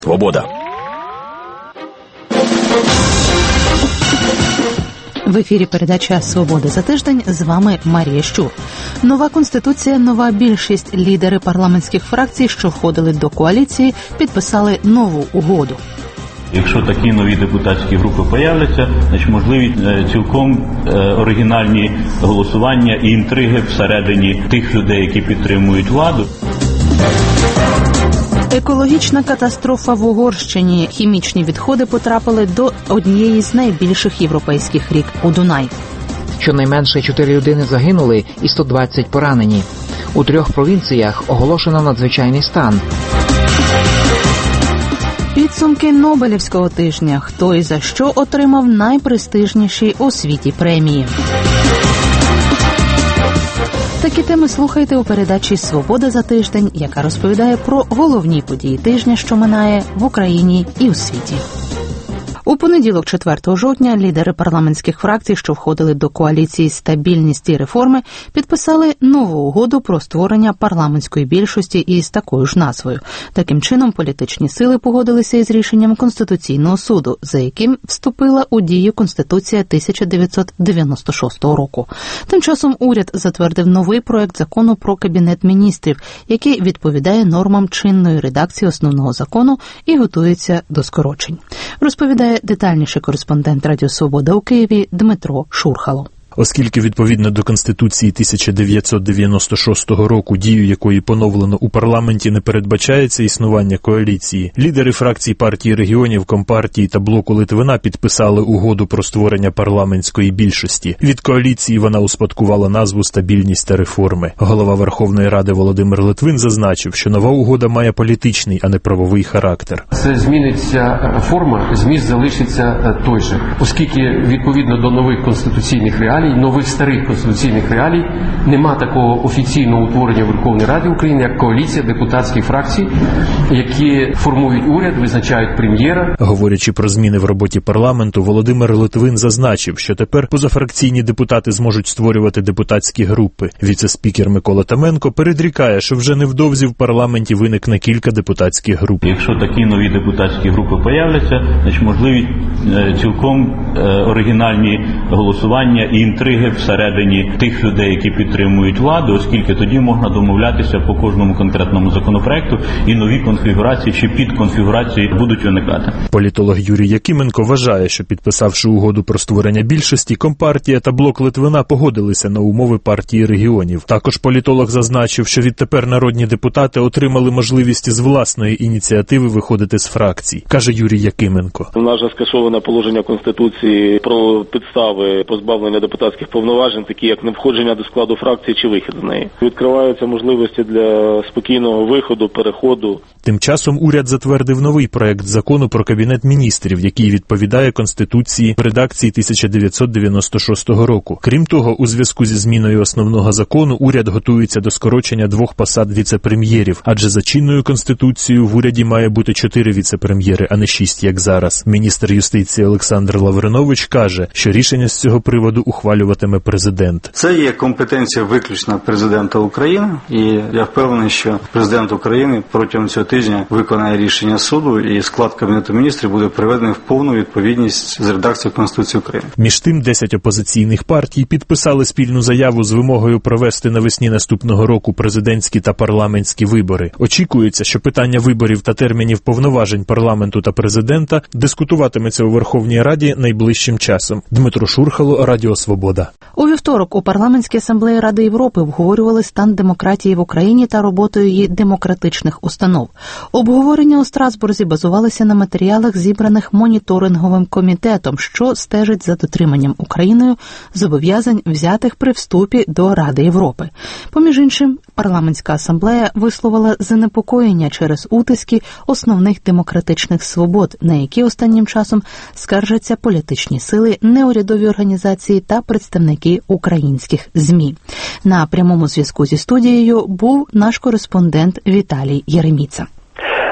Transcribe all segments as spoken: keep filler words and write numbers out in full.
Свобода. В ефірі передача «Свобода за тиждень». З вами Марія Щур. Нова Конституція, нова більшість. Лідери парламентських фракцій, що входили до коаліції, підписали нову угоду. Якщо такі нові депутатські групи появляться, значить можливі цілком оригінальні голосування і інтриги всередині тих людей, які підтримують владу. Екологічна катастрофа в Угорщині. Хімічні відходи потрапили до однієї з найбільших європейських рік – у Дунай. Щонайменше чотири людини загинули і сто двадцять поранені. У трьох провінціях оголошено надзвичайний стан. Підсумки Нобелівського тижня. Хто і за що отримав найпрестижніші у світі премії. Такі теми слухайте у передачі «Свобода за тиждень», яка розповідає про головні події тижня, що минає в Україні і у світі. У понеділок, четвертого жовтня, лідери парламентських фракцій, що входили до коаліції «Стабільність і реформи», підписали нову угоду про створення парламентської більшості із такою ж назвою. Таким чином, політичні сили погодилися із рішенням Конституційного суду, за яким вступила у дію Конституція тисяча дев'ятсот дев'яносто шостого року. Тим часом уряд затвердив новий проект закону про Кабінет міністрів, який відповідає нормам чинної редакції основного закону і готується до скорочень. Розповідає детальніше кореспондент Радіо Свобода у Києві Дмитро Шурхало. Оскільки відповідно до Конституції тисяча дев'ятсот дев'яносто шостого року, дію якої поновлено у парламенті, не передбачається існування коаліції, лідери фракцій партії регіонів, Компартії та Блоку Литвина підписали угоду про створення парламентської більшості. Від коаліції вона успадкувала назву «Стабільність та реформи». Голова Верховної Ради Володимир Литвин зазначив, що нова угода має політичний, а не правовий характер. Це зміниться форма, зміст залишиться той же. Оскільки відповідно до нових конституційних реалій, нових старих конституційних реалій, нема такого офіційного утворення Верховної Ради України, як коаліція депутатських фракцій, які формують уряд, визначають прем'єра. Говорячи про зміни в роботі парламенту, Володимир Литвин зазначив, що тепер позафракційні депутати зможуть створювати депутатські групи. Віце-спікер Микола Томенко передрікає, що вже невдовзі в парламенті виникне кілька депутатських груп. Якщо такі нові депутатські групи появляться, значить можливі цілком оригінальні голосування і інтриги всередині тих людей, які підтримують владу, оскільки тоді можна домовлятися по кожному конкретному законопроекту і нові конфігурації чи підконфігурації будуть виникати. Політолог Юрій Якименко вважає, що підписавши угоду про створення більшості, Компартія та Блок Литвина погодилися на умови партії регіонів. Також політолог зазначив, що відтепер народні депутати отримали можливість з власної ініціативи виходити з фракцій, каже Юрій Якименко. У нас же скасоване положення Конституції про підстави позбавлення депутатських повноважень, такі як невходження до складу фракції чи вихід з неї. Відкриваються можливості для спокійного виходу, переходу. Тим часом уряд затвердив новий проект закону про Кабінет міністрів, який відповідає Конституції в редакції тисяча дев'ятсот дев'яносто шостого року. Крім того, у зв'язку зі зміною основного закону уряд готується до скорочення двох посад віце-прем'єрів, адже за чинною Конституцією в уряді має бути чотири віце-прем'єри, а не шість, як зараз. Міністр юстиції Олександр Лавринович каже, що рішення з цього приводу ухвалюватиме президент. Це є компетенція виключно президента України, і я впевнений, що президент України протягом цього тижня виконає рішення суду, і склад Кабінету міністрів буде приведений в повну відповідність з редакцією Конституції України. Між тим, десять опозиційних партій підписали спільну заяву з вимогою провести навесні наступного року президентські та парламентські вибори. Очікується, що питання виборів та термінів повноважень парламенту та президента дискутуватиметься у Верховній Раді найближчим часом. Дмитро Шурхало, Радіо Свобода. У вівторок у парламентській асамблеї Ради Європи обговорювали стан демократії в Україні та роботу її демократичних установ. Обговорення у Страсбурзі базувалися на матеріалах, зібраних моніторинговим комітетом, що стежить за дотриманням Україною зобов'язань, взятих при вступі до Ради Європи. Поміж іншим, парламентська асамблея висловила занепокоєння через утиски основних демократичних свобод, на які останнім часом скаржаться політичні сили, неурядові організації та представники українських ЗМІ. На прямому зв'язку зі студією був наш кореспондент Віталій Єреміца.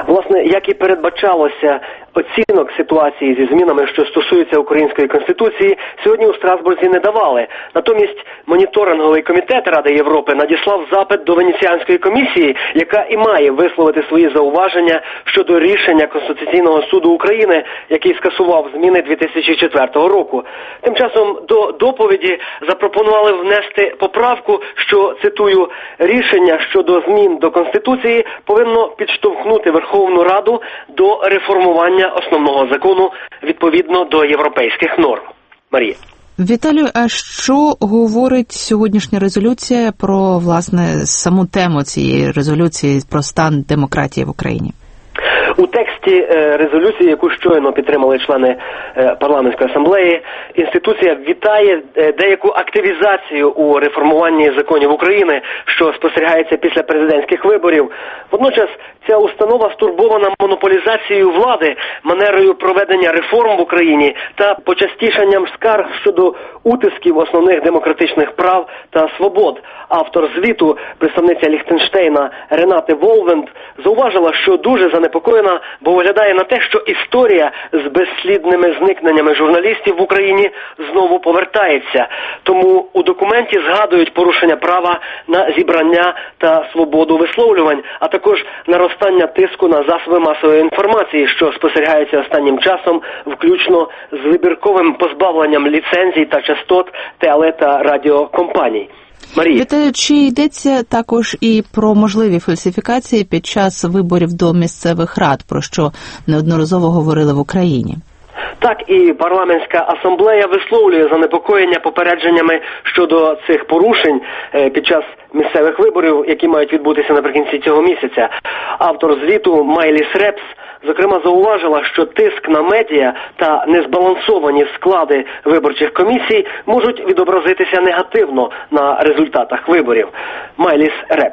Власне, як і передбачалося, оцінок ситуації зі змінами, що стосуються української конституції, сьогодні у Страсбурзі не давали. Натомість моніторинговий комітет Ради Європи надіслав запит до Венеціанської комісії, яка і має висловити свої зауваження щодо рішення Конституційного суду України, який скасував зміни дві тисячі четвертого року. Тим часом до доповіді запропонували внести поправку, що, цитую, рішення щодо змін до Конституції повинно підштовхнути Верховну Раду до реформування основного закону відповідно до європейських норм. Марія. Віталію, а що говорить сьогоднішня резолюція про, власне, саму тему цієї резолюції про стан демократії в Україні? У тексті резолюції, яку щойно підтримали члени парламентської асамблеї, інституція вітає деяку активізацію у реформуванні законів України, що спостерігається після президентських виборів. Водночас ця установа стурбована монополізацією влади, манерою проведення реформ в Україні та почастішанням скарг щодо утисків основних демократичних прав та свобод. Автор звіту, представниця Ліхтенштейна Ренате Волвенд, зауважила, що дуже занепокоєна, бо виглядає на те, що історія з безслідними зникненнями журналістів в Україні знову повертається. Тому у документі згадують порушення права на зібрання та свободу висловлювань, а також наростання тиску на засоби масової інформації, що спостерігається останнім часом, включно з вибірковим позбавленням ліцензій та частот теле- та радіокомпаній. Марія. Вітаю, чи йдеться також і про можливі фальсифікації під час виборів до місцевих рад, про що неодноразово говорили в Україні? Так, і парламентська асамблея висловлює занепокоєння попередженнями щодо цих порушень під час місцевих виборів, які мають відбутися наприкінці цього місяця. Автор звіту Майліс Репс, зокрема, зауважила, що тиск на медіа та незбалансовані склади виборчих комісій можуть відобразитися негативно на результатах виборів. Майліс Репс.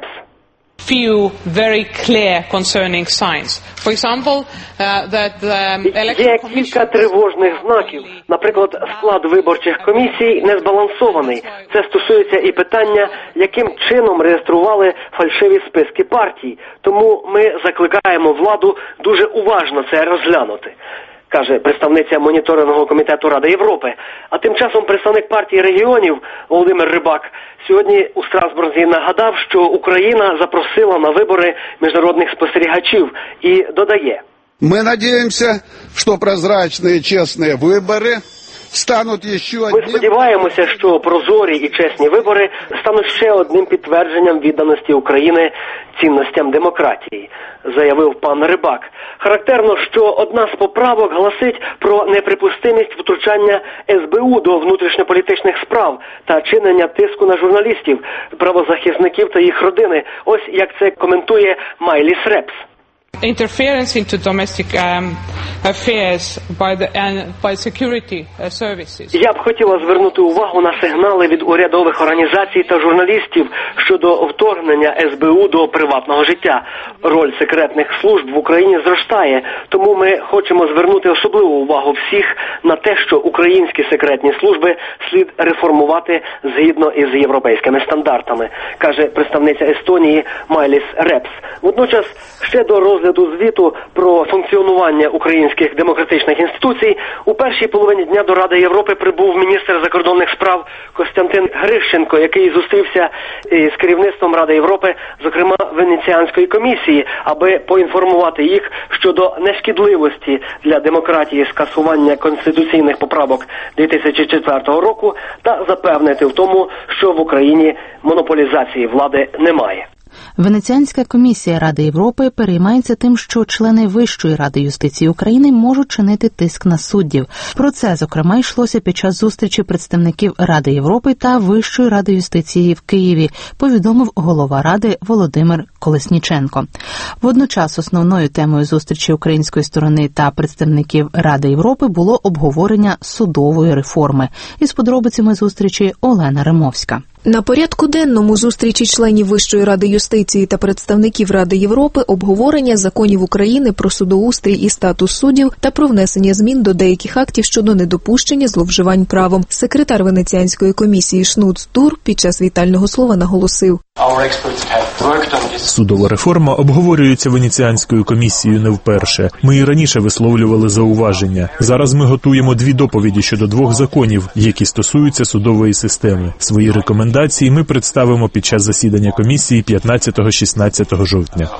Few very clear concerning signs. For example, uh, that the election Є кілька тривожних знаків. Наприклад, склад виборчих комісій не збалансований. Це стосується і питання, яким чином реєстрували фальшиві списки партій. Тому ми закликаємо владу дуже уважно це розглянути, каже представниця моніторингового комітету Ради Європи. А тим часом представник партії регіонів Володимир Рибак сьогодні у Страсбурзі нагадав, що Україна запросила на вибори міжнародних спостерігачів і додає: «Ми надіємося, що прозрачні, чесні вибори стануть ще одним...» Ми сподіваємося, що прозорі і чесні вибори стануть ще одним підтвердженням відданості України цінностям демократії, заявив пан Рибак. Характерно, що одна з поправок гласить про неприпустимість втручання ес бе у до внутрішньополітичних справ та чинення тиску на журналістів, правозахисників та їх родини. Ось як це коментує Майліс Репс. Interference into domestic um, affairs by the and by security uh, services. Я б хотіла звернути увагу на сигнали від урядових організацій та журналістів щодо вторгнення ес бе у до приватного життя. Роль секретних служб в Україні зростає, тому ми хочемо звернути особливу увагу всіх на те, що українські секретні служби слід реформувати згідно із європейськими стандартами, каже представниця Естонії Майліс Репс. Водночас, ще до розгляду звіту про функціонування українських демократичних інституцій, у першій половині дня до Ради Європи прибув міністр закордонних справ Костянтин Грищенко, який зустрівся з керівництвом Ради Європи, зокрема Венеціанської комісії, аби поінформувати їх щодо нешкідливості для демократії скасування конституційних поправок дві тисячі четвертого року та запевнити в тому, що в Україні монополізації влади немає. Венеціанська комісія Ради Європи переймається тим, що члени Вищої ради юстиції України можуть чинити тиск на суддів. Про це, зокрема, йшлося під час зустрічі представників Ради Європи та Вищої ради юстиції в Києві, повідомив голова Ради Володимир Колесніченко. Водночас основною темою зустрічі української сторони та представників Ради Європи було обговорення судової реформи. Із подробицями зустрічі Олена Римовська. На порядку денному зустрічі членів Вищої ради юстиції та представників Ради Європи обговорення законів України про судоустрій і статус суддів та про внесення змін до деяких актів щодо недопущення зловживань правом. Секретар Венеціанської комісії Шнуц Тур під час вітального слова наголосив: Судова реформа обговорюється Венеціанською комісією не вперше. Ми і раніше висловлювали зауваження. Зараз ми готуємо дві доповіді щодо двох законів, які стосуються судової системи. Свої рекомендації ми представимо під час засідання комісії п'ятнадцятого-шістнадцятого жовтня.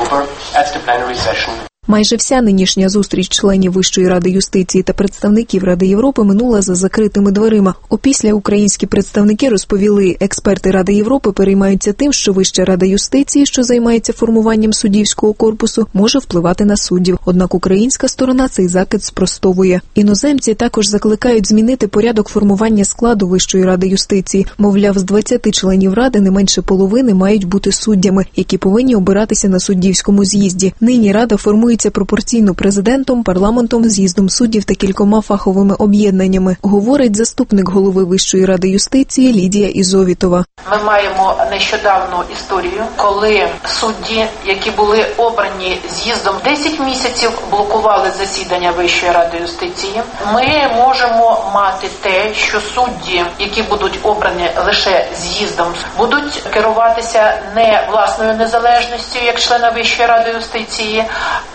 Майже вся нинішня зустріч членів Вищої ради юстиції та представників Ради Європи минула за закритими дверима. Опісля українські представники розповіли, експерти Ради Європи переймаються тим, що Вища рада юстиції, що займається формуванням суддівського корпусу, може впливати на суддів. Однак українська сторона цей закид спростовує. Іноземці також закликають змінити порядок формування складу Вищої ради юстиції. Мовляв, з двадцяти членів Ради не менше половини мають бути суддями, які повинні обиратися на суддівському з'їзді. Нині Рада формує пропорційно президентом, парламентом, з'їздом суддів та кількома фаховими об'єднаннями, говорить заступник голови Вищої ради юстиції Лідія Ізовітова. Ми маємо нещодавну історію, коли судді, які були обрані з'їздом десять місяців, блокували засідання Вищої ради юстиції. Ми можемо мати те, що судді, які будуть обрані лише з'їздом, будуть керуватися не власною незалежністю, як члена Вищої ради юстиції,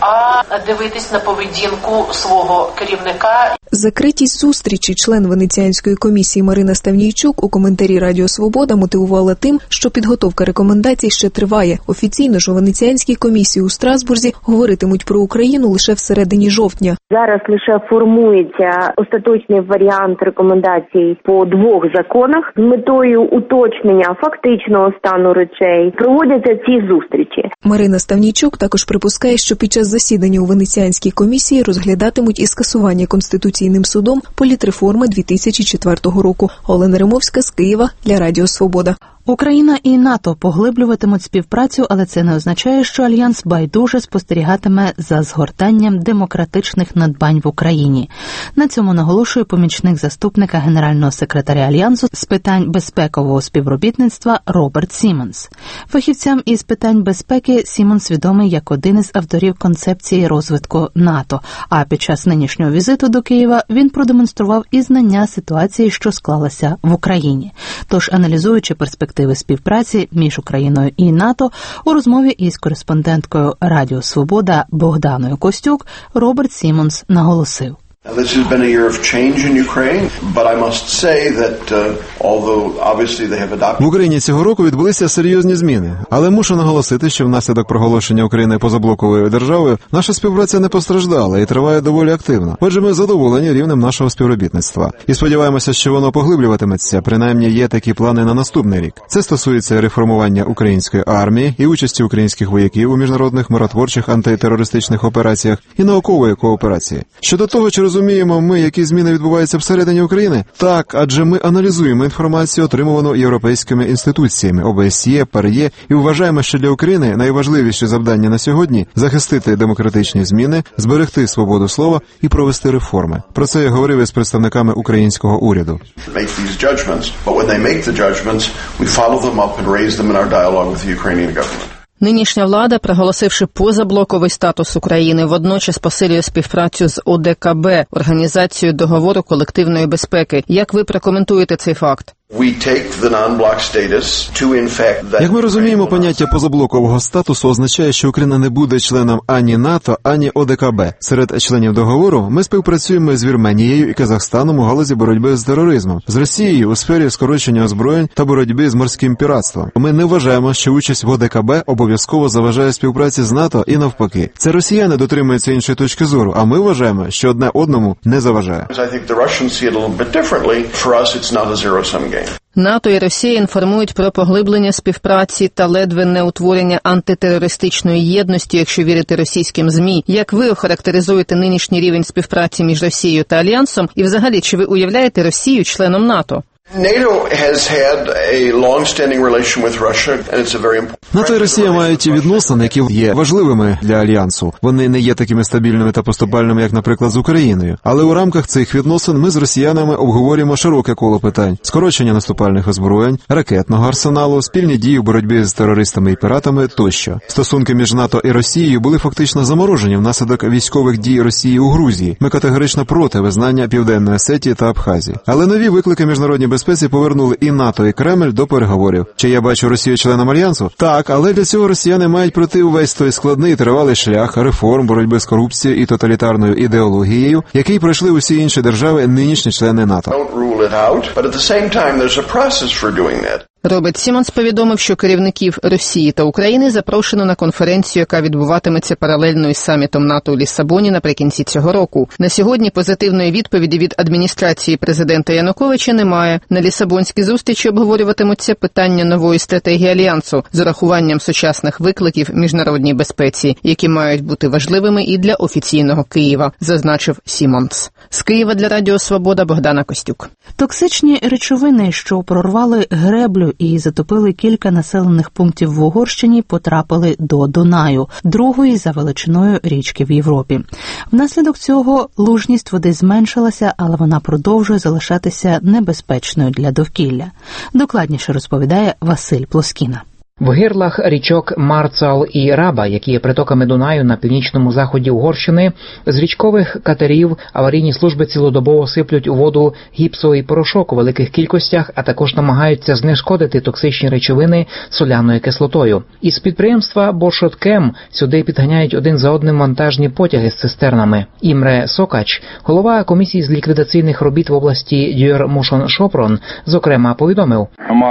а дивитись на поведінку свого керівника. Закритість зустрічі член Венеціанської комісії Марина Ставнійчук у коментарі Радіо Свобода мотивувала тим, що підготовка рекомендацій ще триває. Офіційно ж у Венеціанській комісії у Страсбурзі говоритимуть про Україну лише всередині жовтня. Зараз лише формується остаточний варіант рекомендацій по двох законах з метою уточнення фактичного стану речей. Проводяться ці зустрічі. Марина Ставнійчук також припускає, що під час засідання у Венеціанській комісії розглядатимуть і скасування Конституційним судом політреформи дві тисячі четвертого року. Олена Римовська з Києва для Радіо Свобода. Україна і НАТО поглиблюватимуть співпрацю, але це не означає, що Альянс байдуже спостерігатиме за згортанням демократичних надбань в Україні. На цьому наголошує помічник заступника генерального секретаря Альянсу з питань безпекового співробітництва Роберт Сімонс. Фахівцям із питань безпеки Сімонс відомий як один із авторів концепції розвитку НАТО, а під час нинішнього візиту до Києва він продемонстрував і знання ситуації, що склалася в Україні. Тож, аналізуючи перспективи співпраці між Україною і НАТО, у розмові із кореспонденткою Радіо Свобода Богданою Костюк Роберт Сімонс наголосив. This has been a year of change in Ukraine, but I must say that uh, although obviously they have adopted... В Україні цього року відбулися серйозні зміни, але мушу наголосити, що внаслідок проголошення України позаблоковою державою наша співпраця не постраждала і триває доволі активно. Отже, ми задоволені рівнем нашого співробітництва. І сподіваємося, що воно поглиблюватиметься, принаймні є такі плани на наступний рік. Це стосується реформування української армії і участі українських вояків у міжнародних миротворчих антитерористичних операціях і наукової кооперації. Щодо того, чи розуміємо ми, які зміни відбуваються всередині України? Так, адже ми аналізуємо інформацію, отримувану європейськими інституціями О Б С Є, ПАРЄ, і вважаємо, що для України найважливіші завдання на сьогодні – захистити демократичні зміни, зберегти свободу слова і провести реформи. Про це я говорив із представниками українського уряду. Нинішня влада, проголосивши позаблоковий статус України, водночас посилює співпрацю з О Д К Б, Організацією договору колективної безпеки. Як ви прокоментуєте цей факт? Як ми розуміємо, поняття позаблокового статусу означає, що Україна не буде членом ані НАТО, ані О Д К Б. Серед членів договору ми співпрацюємо з Вірменією і Казахстаном у галузі боротьби з тероризмом, з Росією у сфері скорочення озброєнь та боротьби з морським піратством. Ми не вважаємо, що участь в О Д К Б обов'язково заважає співпраці з НАТО і навпаки. Це росіяни дотримуються іншої точки зору, а ми вважаємо, що одне одному не заважає. НАТО і Росія інформують про поглиблення співпраці та ледве не утворення антитерористичної єдності, якщо вірити російським ЗМІ. Як ви охарактеризуєте нинішній рівень співпраці між Росією та Альянсом? І взагалі, чи ви уявляєте Росію членом НАТО? НАТО і Росія мають відносини, які є важливими для Альянсу. Вони не є такими стабільними та поступальними, як, наприклад, з Україною. Але у рамках цих відносин ми з росіянами обговорюємо широке коло питань: скорочення наступальних озброєнь, ракетного арсеналу, спільні дії в боротьбі з терористами і піратами тощо. Стосунки між НАТО і Росією були фактично заморожені внаслідок військових дій Росії у Грузії. Ми категорично проти визнання Південної Осетії та Абхазії. Але нові виклики міжнародній безпеці повернули і НАТО, і Кремль до переговорів. Чи я бачу Росію членом Альянсу? Так, але для цього росіяни мають пройти увесь той складний і тривалий шлях реформ, боротьби з корупцією і тоталітарною ідеологією, який пройшли усі інші держави, нинішні члени НАТО. Роберт Сімонс повідомив, що керівників Росії та України запрошено на конференцію, яка відбуватиметься паралельно із самітом НАТО у Ліссабоні наприкінці цього року. На сьогодні позитивної відповіді від адміністрації президента Януковича немає. На Ліссабонській зустрічі обговорюватимуться питання нової стратегії Альянсу з урахуванням сучасних викликів міжнародній безпеці, які мають бути важливими і для офіційного Києва, зазначив Сімонс. З Києва для Радіо Свобода Богдана Костюк. Токсичні речовини, що прорвали греблю і затопили кілька населених пунктів в Угорщині, потрапили до Дунаю, другої за величиною річки в Європі. Внаслідок цього лужність води зменшилася, але вона продовжує залишатися небезпечною для довкілля. Докладніше розповідає Василь Плоскіна. В гирлах річок Марцал і Раба, які є притоками Дунаю на північному заході Угорщини, з річкових катерів аварійні служби цілодобово сиплють у воду гіпсовий порошок у великих кількостях, а також намагаються знешкодити токсичні речовини соляною кислотою. Із підприємства Боршоткем сюди підганяють один за одним вантажні потяги з цистернами. Імре Сокач, голова комісії з ліквідаційних робіт в області Дюр-Мушон-Шопрон, зокрема повідомив: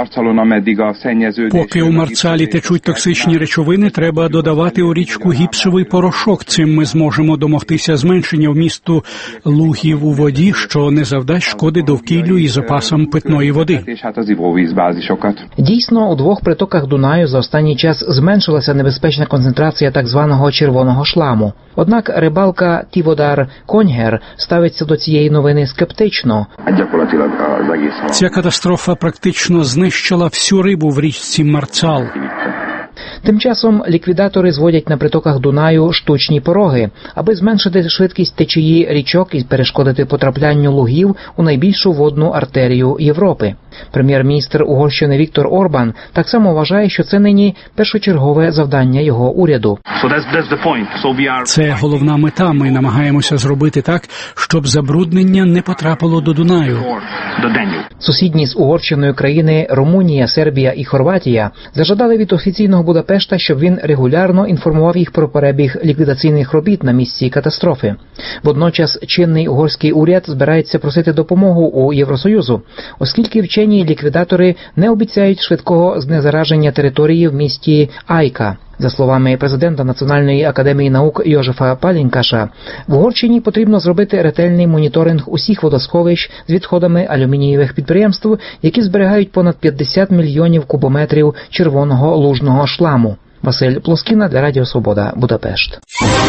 Поки у Марцалі течуть токсичні речовини, треба додавати у річку гіпсовий порошок. Цим ми зможемо домогтися зменшення вмісту лугів у воді, що не завдасть шкоди довкіллю і запасам питної води. Дійсно, у двох притоках Дунаю за останній час зменшилася небезпечна концентрація так званого червоного шламу. Однак рибалка Тіводар Коньгер ставиться до цієї новини скептично. Ця катастрофа практично знищила всю рибу в річці Марцал. Тим часом ліквідатори зводять на притоках Дунаю штучні пороги, аби зменшити швидкість течії річок і перешкодити потраплянню лугів у найбільшу водну артерію Європи. Прем'єр-міністр Угорщини Віктор Орбан так само вважає, що це нині першочергове завдання його уряду. Це головна мета. Ми намагаємося зробити так, щоб забруднення не потрапило до Дунаю. Сусідні з Угорщиною країни Румунія, Сербія і Хорватія зажадали від офіційного Будапешта, щоб він регулярно інформував їх про перебіг ліквідаційних робіт на місці катастрофи. Водночас чинний угорський уряд збирається просити допомогу у Євросоюзу, оскільки вчені ліквідатори не обіцяють швидкого знезараження території в місті Айка. За словами президента Національної академії наук Йожефа Палінкаша, в Угорщині потрібно зробити ретельний моніторинг усіх водосховищ з відходами алюмінієвих підприємств, які зберігають понад п'ятдесят мільйонів кубометрів червоного лужного шламу. Василь Плоскіна для Радіо Свобода, Будапешт.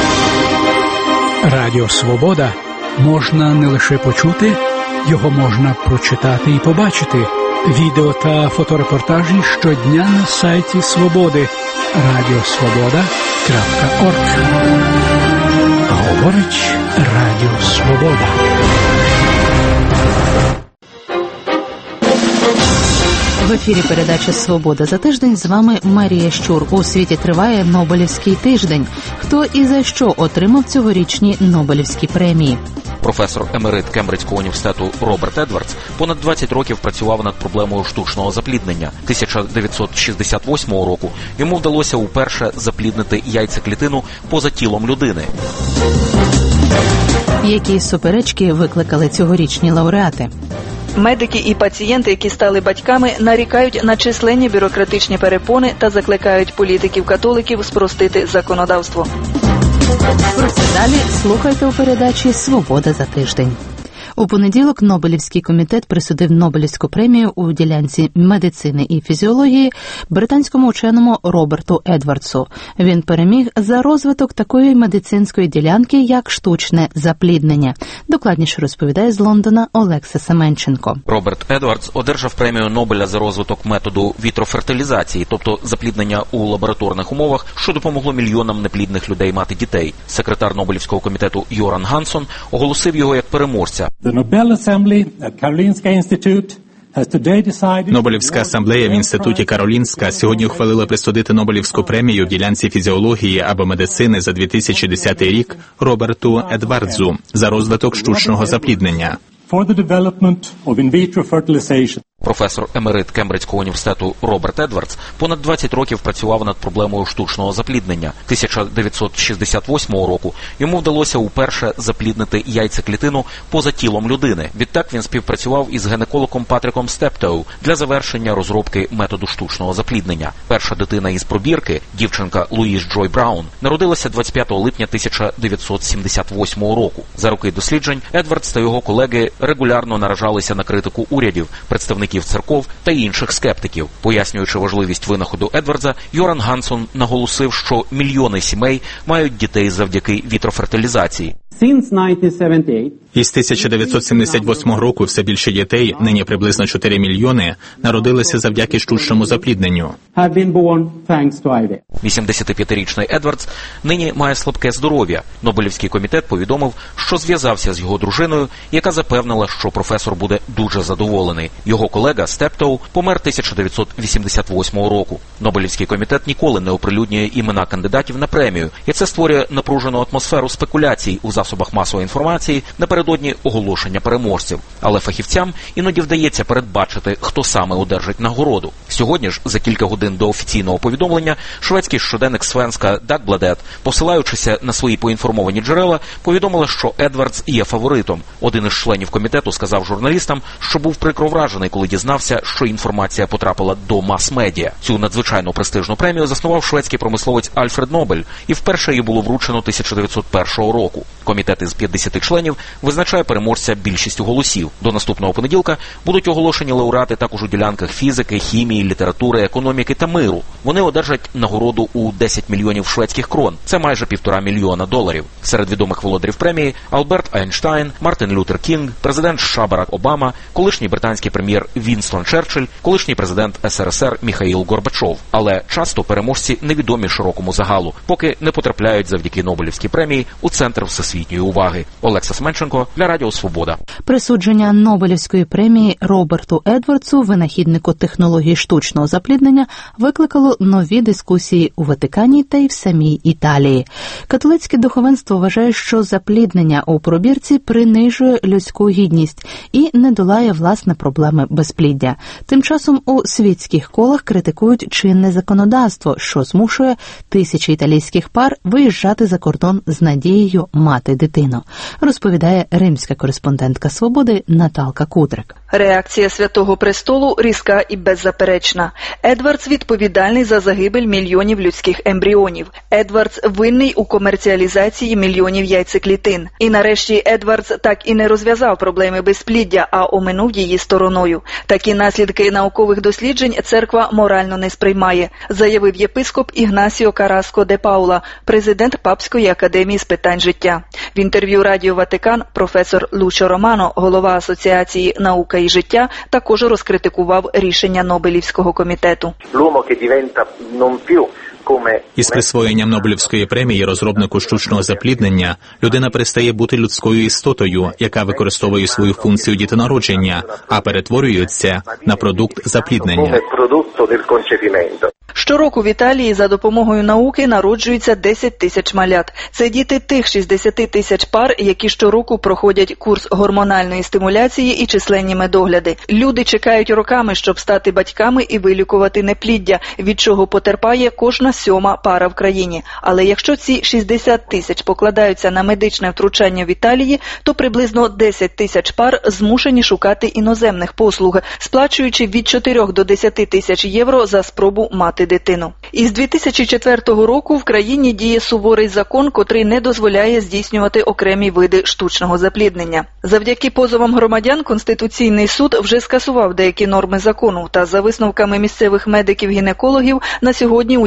Радіо Свобода можна не лише почути, його можна прочитати і побачити. Відео та фоторепортажі щодня на сайті Свободи радіо свобода крапка орг. Говорить Радіо Свобода. В ефірі передача «Свобода за тиждень». З вами Марія Щур. У світі триває Нобелівський тиждень. Хто і за що отримав цьогорічні Нобелівські премії? Професор емерит Кембриджського університету Роберт Едвардс понад двадцять років працював над проблемою штучного запліднення. тисяча дев'ятсот шістдесят восьмого року йому вдалося уперше запліднити яйцеклітину поза тілом людини. Які суперечки викликали цьогорічні лауреати? Медики і пацієнти, які стали батьками, нарікають на численні бюрократичні перепони та закликають політиків-католиків спростити законодавство. Про це далі слухайте у передачі «Свобода за тиждень». У понеділок Нобелівський комітет присудив Нобелівську премію у ділянці медицини і фізіології британському ученому Роберту Едвардсу. Він переміг за розвиток такої медицинської ділянки, як штучне запліднення. Докладніше розповідає з Лондона Олекса Семенченко. Роберт Едвардс одержав премію Нобеля за розвиток методу вітрофертилізації, тобто запліднення у лабораторних умовах, що допомогло мільйонам неплідних людей мати дітей. Секретар Нобелівського комітету Йоран Гансон оголосив його як переможця. Нобелівська асамблея в інституті Каролінська сьогодні ухвалила присудити Нобелівську премію в ділянці фізіології або медицини за дві тисячі десятий рік Роберту Едвардзу за розвиток штучного запліднення. Професор емерит Кембриджського університету Роберт Едвардс понад двадцять років працював над проблемою штучного запліднення. тисяча дев'ятсот шістдесят восьмого року йому вдалося уперше запліднити яйцеклітину поза тілом людини. Відтак він співпрацював із гінекологом Патріком Стептоу для завершення розробки методу штучного запліднення. Перша дитина із пробірки, дівчинка Луїс Джой Браун, народилася двадцять п'ятого липня тисяча дев'ятсот сімдесят восьмого року. За роки досліджень Едвардс та його колеги регулярно наражалися на критику урядів, представників церков та інших скептиків. Пояснюючи важливість винаходу Едвардса, Йоран Гансон наголосив, що мільйони сімей мають дітей завдяки вітрофертилізації. Із тисяча дев'ятсот сімдесят восьмого року все більше дітей, нині приблизно чотири мільйони, народилися завдяки штучному заплідненню. вісімдесятип'ятирічний Едвардс нині має слабке здоров'я. Нобелівський комітет повідомив, що зв'язався з його дружиною, яка запевнила, що професор буде дуже задоволений. Його колега Стептоу помер тисяча дев'ятсот вісімдесят восьмого року. Нобелівський комітет ніколи не оприлюднює імена кандидатів на премію, і це створює напружену атмосферу спекуляцій у засобах масової інформації напередодні оголошення переможців. Але фахівцям іноді вдається передбачити, хто саме одержить нагороду. Сьогодні ж, за кілька годин до офіційного повідомлення, шведський щоденник Svenska Dagbladet, посилаючися на свої поінформовані джерела, повідомила, що Едвардс є фаворитом. Один із членів комітету сказав журналістам, що був прикро вражений, коли дізнався, що інформація потрапила до мас-медіа. Цю надзвичайно престижну премію заснував шведський промисловець Альфред Нобель, і вперше її було вручено тисяча дев'ятсот першого року. Комітет із п'ятдесяти членів визначає переможця більшістю голосів. До наступного понеділка будуть оголошені лауреати також у ділянках фізики, хімії, літератури, економіки та миру. Вони одержать нагороду у десять мільйонів шведських крон. Це майже півтора мільйона доларів. Серед відомих володарів премії Альберт Айнштайн, Мартин Лютер Кінг, президент США Барак Обама, колишній британський прем'єр Вінстон Черчилль, колишній президент ес ер ес ер Міхаїл Горбачов. Але часто переможці невідомі широкому загалу, поки не потрапляють завдяки Нобелівській премії у центр всесвітньої уваги. Олекса Семенченко для Радіо Свобода. Присудження Нобелівської премії Роберту Едвардсу, винахіднику технології штучного запліднення, викликало нові дискусії у Ватикані та й в самій Італії. Католицьке духовенство вважає, що запліднення у пробірці принижує людську гідність і не долає власне проблеми безпліддя. Тим часом у світських колах критикують чинне законодавство, що змушує тисячі італійських пар виїжджати за кордон з надією мати дитину, розповідає римська кореспондентка «Свободи» Наталка Кудрик. Реакція Святого Престолу різка і беззаперечна. Едвардс відповідальний за загибель мільйонів людських ембріонів. Едвардс винний у комерціалізації мільйонів яйцеклітин. І нарешті Едвардс так і не розв'язав проблеми безпліддя, а оминув її стороною. Такі наслідки наукових досліджень церква морально не сприймає, заявив єпископ Ігнасіо Караско де Паула, президент Папської академії з питань життя. В інтерв'ю Радіо Ватикан професор Лучо Романо, голова Асоціації «Наука і життя», також розкритикував рішення Нобелівського комітету. Із присвоєнням Нобелівської премії розробнику штучного запліднення людина перестає бути людською істотою, яка використовує свою функцію дітонародження, а перетворюється на продукт запліднення. Щороку в Італії за допомогою науки народжується десять тисяч малят. Це діти тих шістдесят тисяч пар, які щороку проходять курс гормональної стимуляції і численні медогляди. Люди чекають роками, щоб стати батьками і вилікувати непліддя, від чого потерпає кожна сьома пара в країні. Але якщо ці шістдесят тисяч покладаються на медичне втручання в Італії, то приблизно десять тисяч пар змушені шукати іноземних послуг, сплачуючи від чотирьох до десяти тисяч євро за спробу мати дитину. Із дві тисячі четвертого року в країні діє суворий закон, котрий не дозволяє здійснювати окремі види штучного запліднення. Завдяки позовам громадян Конституційний суд вже скасував деякі норми закону, та за висновками місцевих медиків-гінекологів на сьогодні у Європі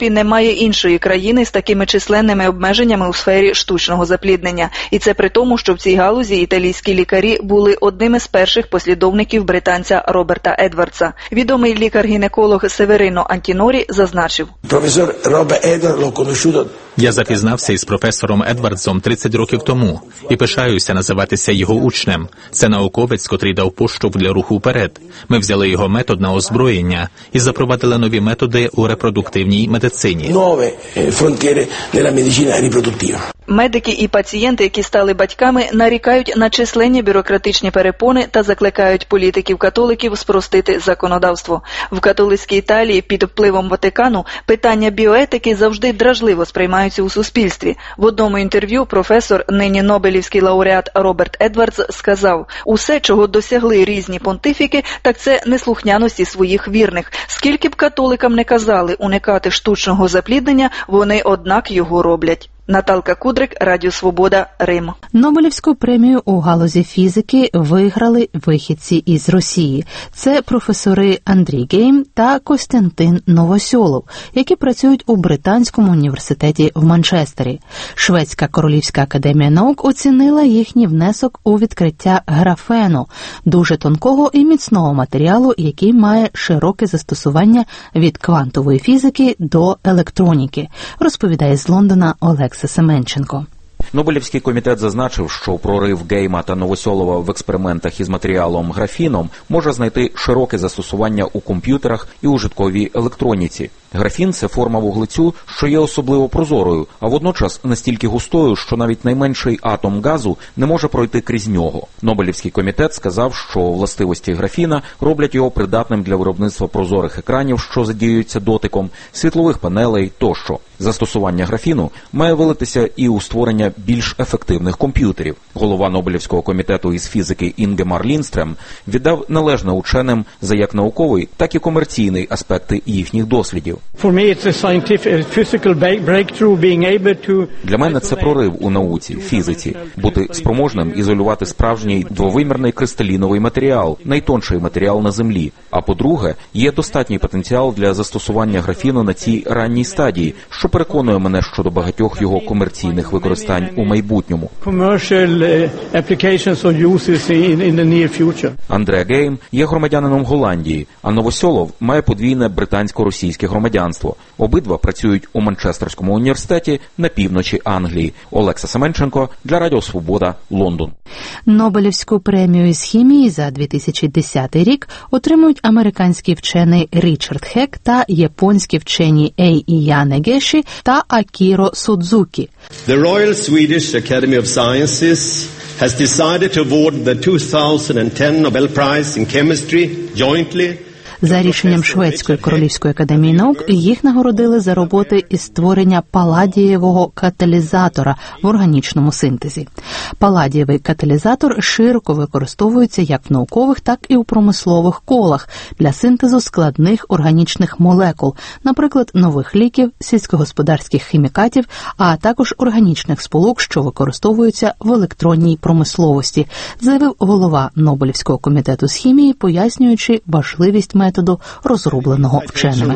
Європі немає іншої країни з такими численними обмеженнями у сфері штучного запліднення. І це при тому, що в цій галузі італійські лікарі були одними з перших послідовників британця Роберта Едвардса. Відомий лікар-гінеколог Северино Антінорі зазначив: «Професор Роберт Едвардс l'ho conosciuto». Я запізнався із професором Едвардсом тридцять років тому і пишаюся називатися його учнем. Це науковець, котрий дав поштовх для руху вперед. Ми взяли його метод на озброєння і запровадили нові методи у репродуктивній медицині. Nuove frontiere nella medicina riproduttiva. Медики і пацієнти, які стали батьками, нарікають на численні бюрократичні перепони та закликають політиків-католиків спростити законодавство. В католицькій Італії під впливом Ватикану питання біоетики завжди дражливо сприймаються у суспільстві. В одному інтерв'ю професор, нині Нобелівський лауреат Роберт Едвардс сказав: «Усе, чого досягли різні понтифіки, так це неслухняності своїх вірних. Скільки б католикам не казали уникати штучного запліднення, вони однак його роблять». Наталка Кудрик, Радіо Свобода, Рим. Нобелівську премію у галузі фізики виграли вихідці із Росії. Це професори Андрій Гейм та Костянтин Новосьолов, які працюють у Британському університеті в Манчестері. Шведська Королівська академія наук оцінила їхній внесок у відкриття графену, дуже тонкого і міцного матеріалу, який має широке застосування від квантової фізики до електроніки, розповідає з Лондона Олег Семенченко. Нобелівський комітет зазначив, що прорив Гейма та Новосьолова в експериментах із матеріалом графіном може знайти широке застосування у комп'ютерах і у житковій електроніці. Графін – це форма вуглецю, що є особливо прозорою, а водночас настільки густою, що навіть найменший атом газу не може пройти крізь нього. Нобелівський комітет сказав, що властивості графіна роблять його придатним для виробництва прозорих екранів, що задіюються дотиком, світлових панелей тощо. Застосування графіну має вилитися і у створення більш ефективних комп'ютерів. Голова Нобелівського комітету із фізики Інгемар Лінстрем віддав належне ученим за як науковий, так і комерційний аспекти їхніх дослідів. Для мене це прорив у науці, фізиці, бути спроможним ізолювати справжній двовимірний кристаліновий матеріал, найтонший матеріал на Землі. А по-друге, є достатній потенціал для застосування графіну на цій ранній стадії, що переконує мене щодо багатьох його комерційних використань у майбутньому. Андре Гейм є громадянином Голландії, а Новосьолов має подвійне британсько-російське громадянство. Обидва працюють у Манчестерському університеті на півночі Англії. Олекса Семенченко для Радіо Свобода, Лондон. Нобелівську премію із хімії за дві тисячі десятий рік отримують американський вчений Річард Хек та японські вчені Ей Ія Негеші та Акіро Судзукі. The Royal Swedish Academy of Sciences has decided to award the two thousand ten Nobel Prize in Chemistry jointly. За рішенням Шведської Королівської академії наук їх нагородили за роботи із створення паладієвого каталізатора в органічному синтезі. Паладієвий каталізатор широко використовується як в наукових, так і у промислових колах для синтезу складних органічних молекул, наприклад, нових ліків, сільськогосподарських хімікатів, а також органічних сполук, що використовуються в електронній промисловості, заявив голова Нобелівського комітету з хімії, пояснюючи важливість методу, розробленого вченими.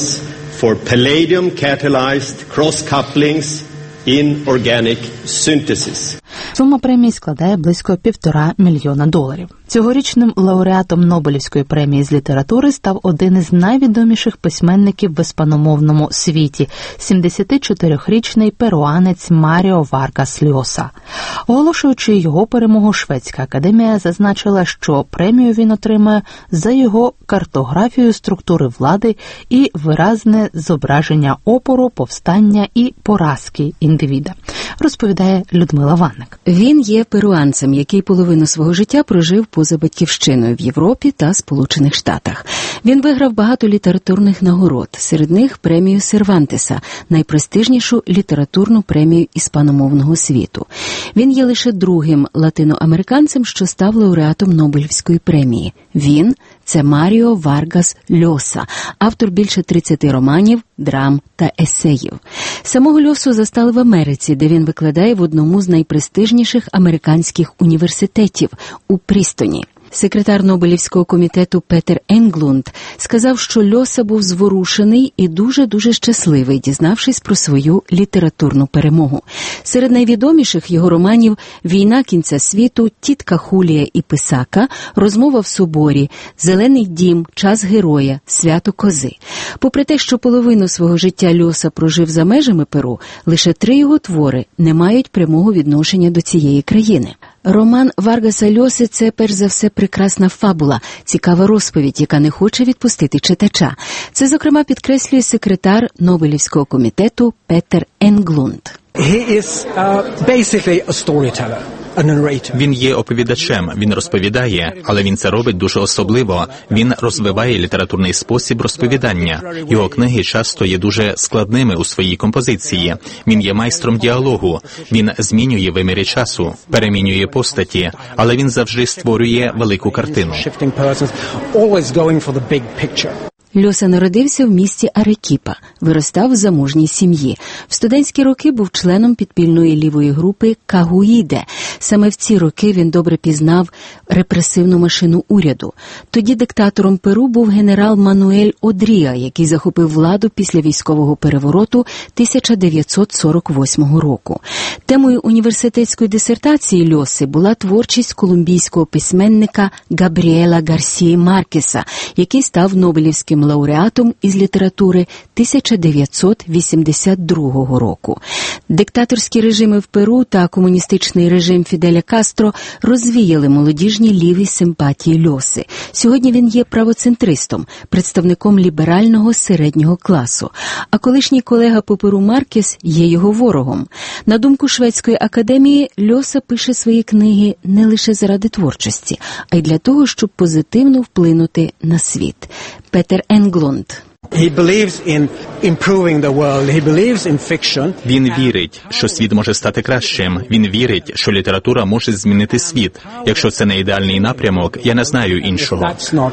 For palladium catalyzed cross couplings in organic synthesis. Сума премії складає близько півтора мільйона доларів. Цьогорічним лауреатом Нобелівської премії з літератури став один із найвідоміших письменників в іспаномовному світі – сімдесятичотирирічний перуанець Маріо Варгас Льоса. Оголошуючи його перемогу, Шведська академія зазначила, що премію він отримає за його картографію структури влади і виразне зображення опору, повстання і поразки індивіда, розповідає Людмила Ванник. Він є перуанцем, який половину свого життя прожив поза батьківщиною в Європі та Сполучених Штатах. Він виграв багато літературних нагород, серед них премію Сервантеса, найпрестижнішу літературну премію іспаномовного світу. Він є лише другим латиноамериканцем, що став лауреатом Нобелівської премії. Він – це Маріо Варгас Льоса, автор більше тридцяти романів, драм та есеїв. Самого Льосу застали в Америці, де він викладає в одному з найпрестижніших американських університетів – у Прістоні. Секретар Нобелівського комітету Петер Енглунд сказав, що Льоса був зворушений і дуже-дуже щасливий, дізнавшись про свою літературну перемогу. Серед найвідоміших його романів «Війна кінця світу», «Тітка Хулія і Писака», «Розмова в соборі», «Зелений дім», «Час героя», «Свято кози». Попри те, що половину свого життя Льоса прожив за межами Перу, лише три його твори не мають прямого відношення до цієї країни. Роман Варгаса Льоси – це, перш за все, прекрасна фабула, цікава розповідь, яка не хоче відпустити читача. Це, зокрема, підкреслює секретар Нобелівського комітету Петер Енглунд. He is uh, basically a storyteller. Він є оповідачем, він розповідає, але він це робить дуже особливо. Він розвиває літературний спосіб розповідання. Його книги часто є дуже складними у своїй композиції. Він є майстром діалогу. Він змінює виміри часу, перемінює постаті, але він завжди створює велику картину. Льоса народився в місті Арекіпа, виростав в заможній сім'ї. В студентські роки був членом підпільної лівої групи Кагуїде. Саме в ці роки він добре пізнав репресивну машину уряду. Тоді диктатором Перу був генерал Мануель Одріа, який захопив владу після військового перевороту тисяча дев'ятсот сорок восьмого року. Темою університетської дисертації Льоси була творчість колумбійського письменника Габріела Гарсії Маркеса, який став Нобелівським лауреатом із літератури тисяча дев'ятсот вісімдесят другого року. Диктаторські режими в Перу та комуністичний режим Фіделя Кастро розвіяли молодіжні ліві симпатії Льоси. Сьогодні він є правоцентристом, представником ліберального середнього класу. А колишній колега по Перу Маркес є його ворогом. На думку Шведської академії, Льоса пише свої книги не лише заради творчості, а й для того, щоб позитивно вплинути на світ. Петер Енглунд. Він вірить, що світ може стати кращим. Він вірить, що література може змінити світ. Якщо це не ідеальний напрямок, я не знаю іншого.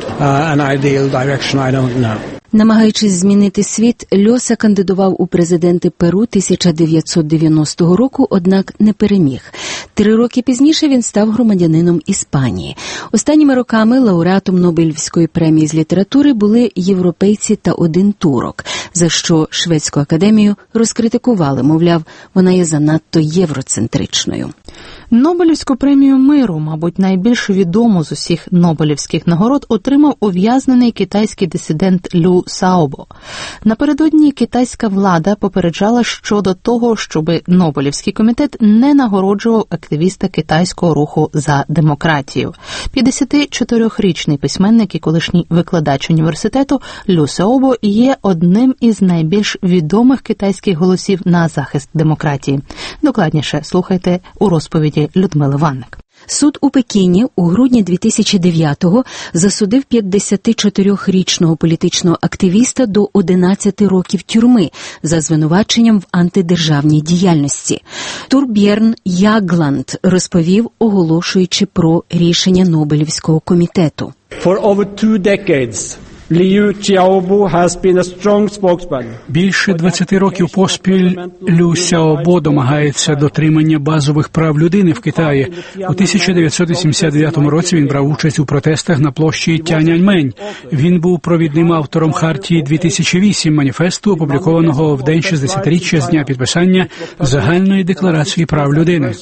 Намагаючись змінити світ, Льоса кандидував у президенти Перу тисяча дев'ятсот дев'яностого року, однак не переміг. Три роки пізніше він став громадянином Іспанії. Останніми роками лауреатом Нобелівської премії з літератури були європейці та один турок, за що Шведську академію розкритикували, мовляв, вона є занадто євроцентричною. Нобелівську премію миру, мабуть, найбільш відому з усіх нобелівських нагород, отримав ув'язнений китайський дисидент Лю Сяобо. Напередодні китайська влада попереджала щодо того, щоб Нобелівський комітет не нагороджував активіста китайського руху за демократію. п'ятдесятичотирирічний письменник і колишній викладач університету Лю Сяобо є одним із найбільш відомих китайських голосів на захист демократії. Докладніше слухайте у розповіді Людмили Ванник. Суд у Пекіні у грудні дві тисячі дев'ятого засудив п'ятдесятичотирирічного політичного активіста до одинадцяти років тюрми за звинуваченням в антидержавній діяльності. Турб'єрн Ягланд розповів, оголошуючи про рішення Нобелівського комітету. For over two decades, Liu Xiaobo has been a strong spokesman. Більше двадцяти років поспіль Лю Сяобо домагається дотримання базових прав людини в Китаї. У тисяча дев'ятсот вісімдесят дев'ятому році він брав участь у протестах на площі Тяньаньмень. Він був провідним автором Хартії дві тисячі вісім, маніфесту, опублікованого в день шістдесятиріччя з дня підписання Загальної декларації прав людини.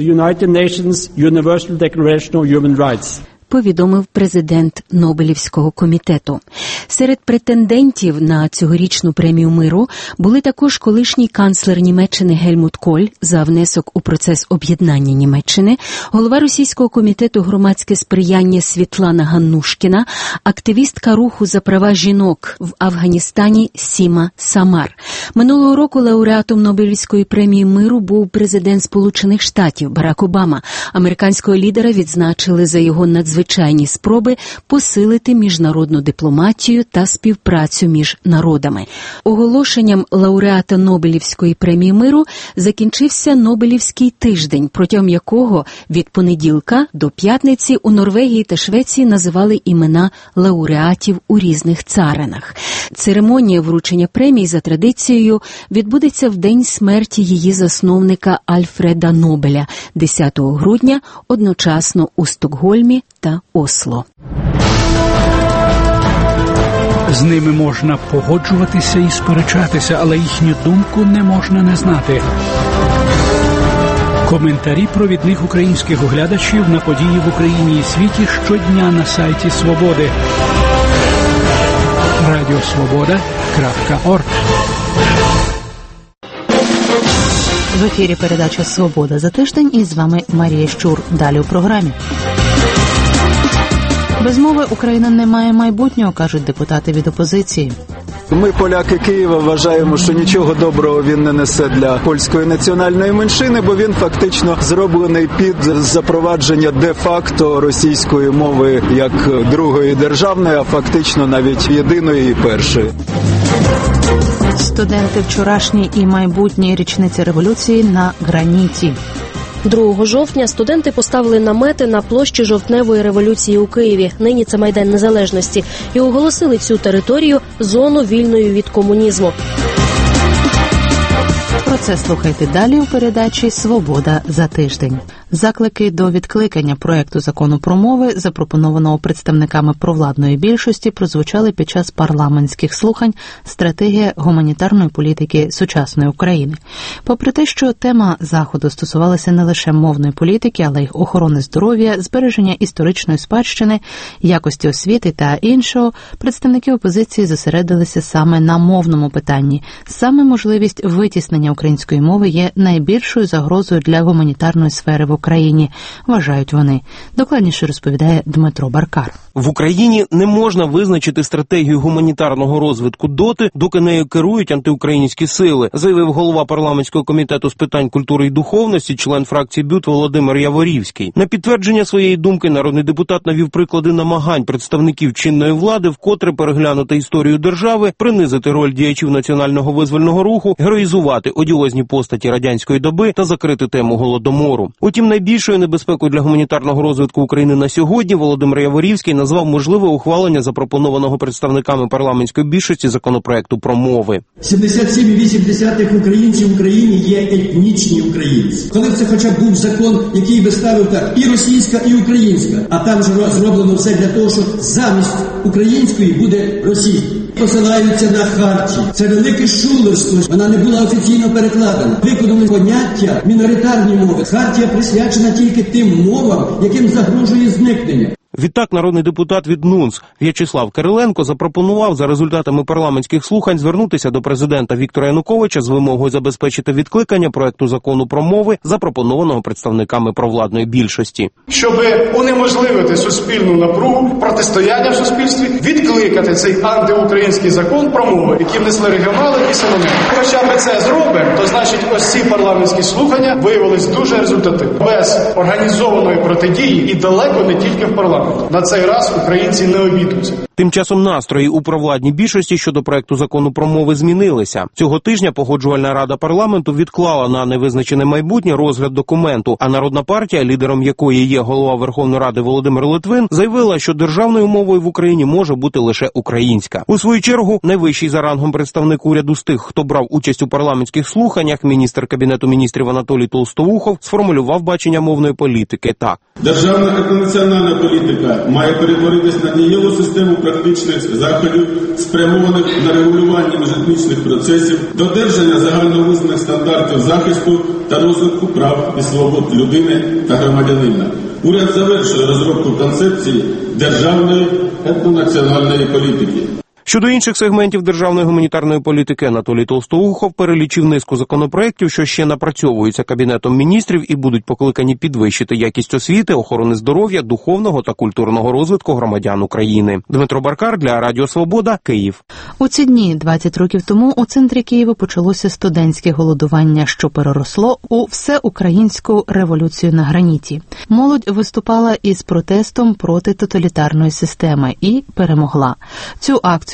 Повідомив президент Нобелівського комітету. Серед претендентів на цьогорічну премію миру були також колишній канцлер Німеччини Гельмут Коль за внесок у процес об'єднання Німеччини, голова Російського комітету громадське сприяння Світлана Ганнушкіна, активістка руху за права жінок в Афганістані Сіма Самар. Минулого року лауреатом Нобелівської премії миру був президент Сполучених Штатів Барак Обама. Американського лідера відзначили за його надзвичайні звичайні спроби посилити міжнародну дипломатію та співпрацю між народами. Оголошенням лауреата Нобелівської премії миру закінчився Нобелівський тиждень, протягом якого від понеділка до п'ятниці у Норвегії та Швеції називали імена лауреатів у різних царинах. Церемонія вручення премії за традицією відбудеться в день смерті її засновника Альфреда Нобеля десятого грудня, одночасно у Стокгольмі та міста Осло. З ними можна погоджуватися і сперечатися, але їхню думку не можна не знати. Коментарі провідних українських оглядачів на події в Україні і світі щодня на сайті Свободи. радіо свобода крапка орг. В ефірі передача «Свобода за тиждень» і з вами Марія Щур. Далі у програмі. Без мови Україна не має майбутнього, кажуть депутати від опозиції. Ми, поляки Києва, вважаємо, що нічого доброго він не несе для польської національної меншини, бо він фактично зроблений під запровадження де-факто російської мови як другої державної, а фактично навіть єдиної і першої. Студенти вчорашній і майбутній річниці революції на граніті. другого жовтня студенти поставили намети на площі Жовтневої революції у Києві, нині це Майдан Незалежності, і оголосили цю територію зону вільною від комунізму. Про це слухайте далі у передачі «Свобода за тиждень». Заклики до відкликання проекту закону про мови, запропонованого представниками провладної більшості, прозвучали під час парламентських слухань «Стратегія гуманітарної політики сучасної України». Попри те, що тема заходу стосувалася не лише мовної політики, але й охорони здоров'я, збереження історичної спадщини, якості освіти та іншого, представники опозиції зосередилися саме на мовному питанні. Саме можливість витіснення української мови є найбільшою загрозою для гуманітарної сфери в Україні, вважають вони. Докладніше розповідає Дмитро Баркар. В Україні не можна визначити стратегію гуманітарного розвитку доти, доки нею керують антиукраїнські сили, заявив голова парламентського комітету з питань культури і духовності, член фракції БЮТ Володимир Яворівський. На підтвердження своєї думки народний депутат навів приклади намагань представників чинної влади вкотре переглянути історію держави, принизити роль діячів національного визвольного руху, героїзувати одіозні постаті радянської доби та закрити тему Голодомору. Утім, найбільшою небезпекою для гуманітарного розвитку України на сьогодні Володимир Яворівський назвав можливе ухвалення запропонованого представниками парламентської більшості законопроекту про мови. сімдесят сім цілих вісім десятих українців в Україні є етнічні українці. Коли це хоча б був закон, який би ставив так і російська, і українська, а там же зроблено все для того, що замість української буде російська. Посилаються на хартію. Це велике шулерство. Вона не була офіційно перекладена. Виконали поняття міноритарні мови. Хартія присвячена тільки тим мовам, яким загрожує зникнення. Відтак народний депутат від НУНС В'ячеслав Кириленко запропонував за результатами парламентських слухань звернутися до президента Віктора Януковича з вимогою забезпечити відкликання проекту закону про мови, запропонованого представниками провладної більшості. Щоб унеможливити суспільну напругу, протистояння в суспільстві, відкликати цей антиукраїнський закон про мови, які внесли регіонали і силомени. Хоча ми це зробимо, то значить ось ці парламентські слухання виявились дуже результативними. Без організованої протидії і далеко не тільки в парламенті. На цей раз українці не обійдуться. Тим часом настрої у провладній більшості щодо проекту закону про мови змінилися. Цього тижня Погоджувальна рада парламенту відклала на невизначене майбутнє розгляд документу, а Народна партія, лідером якої є голова Верховної Ради Володимир Литвин, заявила, що державною мовою в Україні може бути лише українська. У свою чергу, найвищий за рангом представник уряду з тих, хто брав участь у парламентських слуханнях, міністр Кабінету міністрів Анатолій Толстовухов сформулював бачення мовної політики так. Державна етнонаціональна політика має перетворитись на дієву систему практичних заходів, спрямованих на регулювання міжетнічних процесів, додержання загальновизнаних стандартів захисту та розвитку прав і свобод людини та громадянина. Уряд завершує розробку концепції державної етнонаціональної політики. Щодо інших сегментів державної гуманітарної політики, Анатолій Толстовухов перелічив низку законопроєктів, що ще напрацьовуються Кабінетом міністрів і будуть покликані підвищити якість освіти, охорони здоров'я, духовного та культурного розвитку громадян України. Дмитро Баркар для Радіо Свобода, Київ. У ці дні, двадцять років тому, у центрі Києва почалося студентське голодування, що переросло у всеукраїнську революцію на граніті. Молодь виступала із протестом проти тоталітарної системи і перемогла. Цю акцію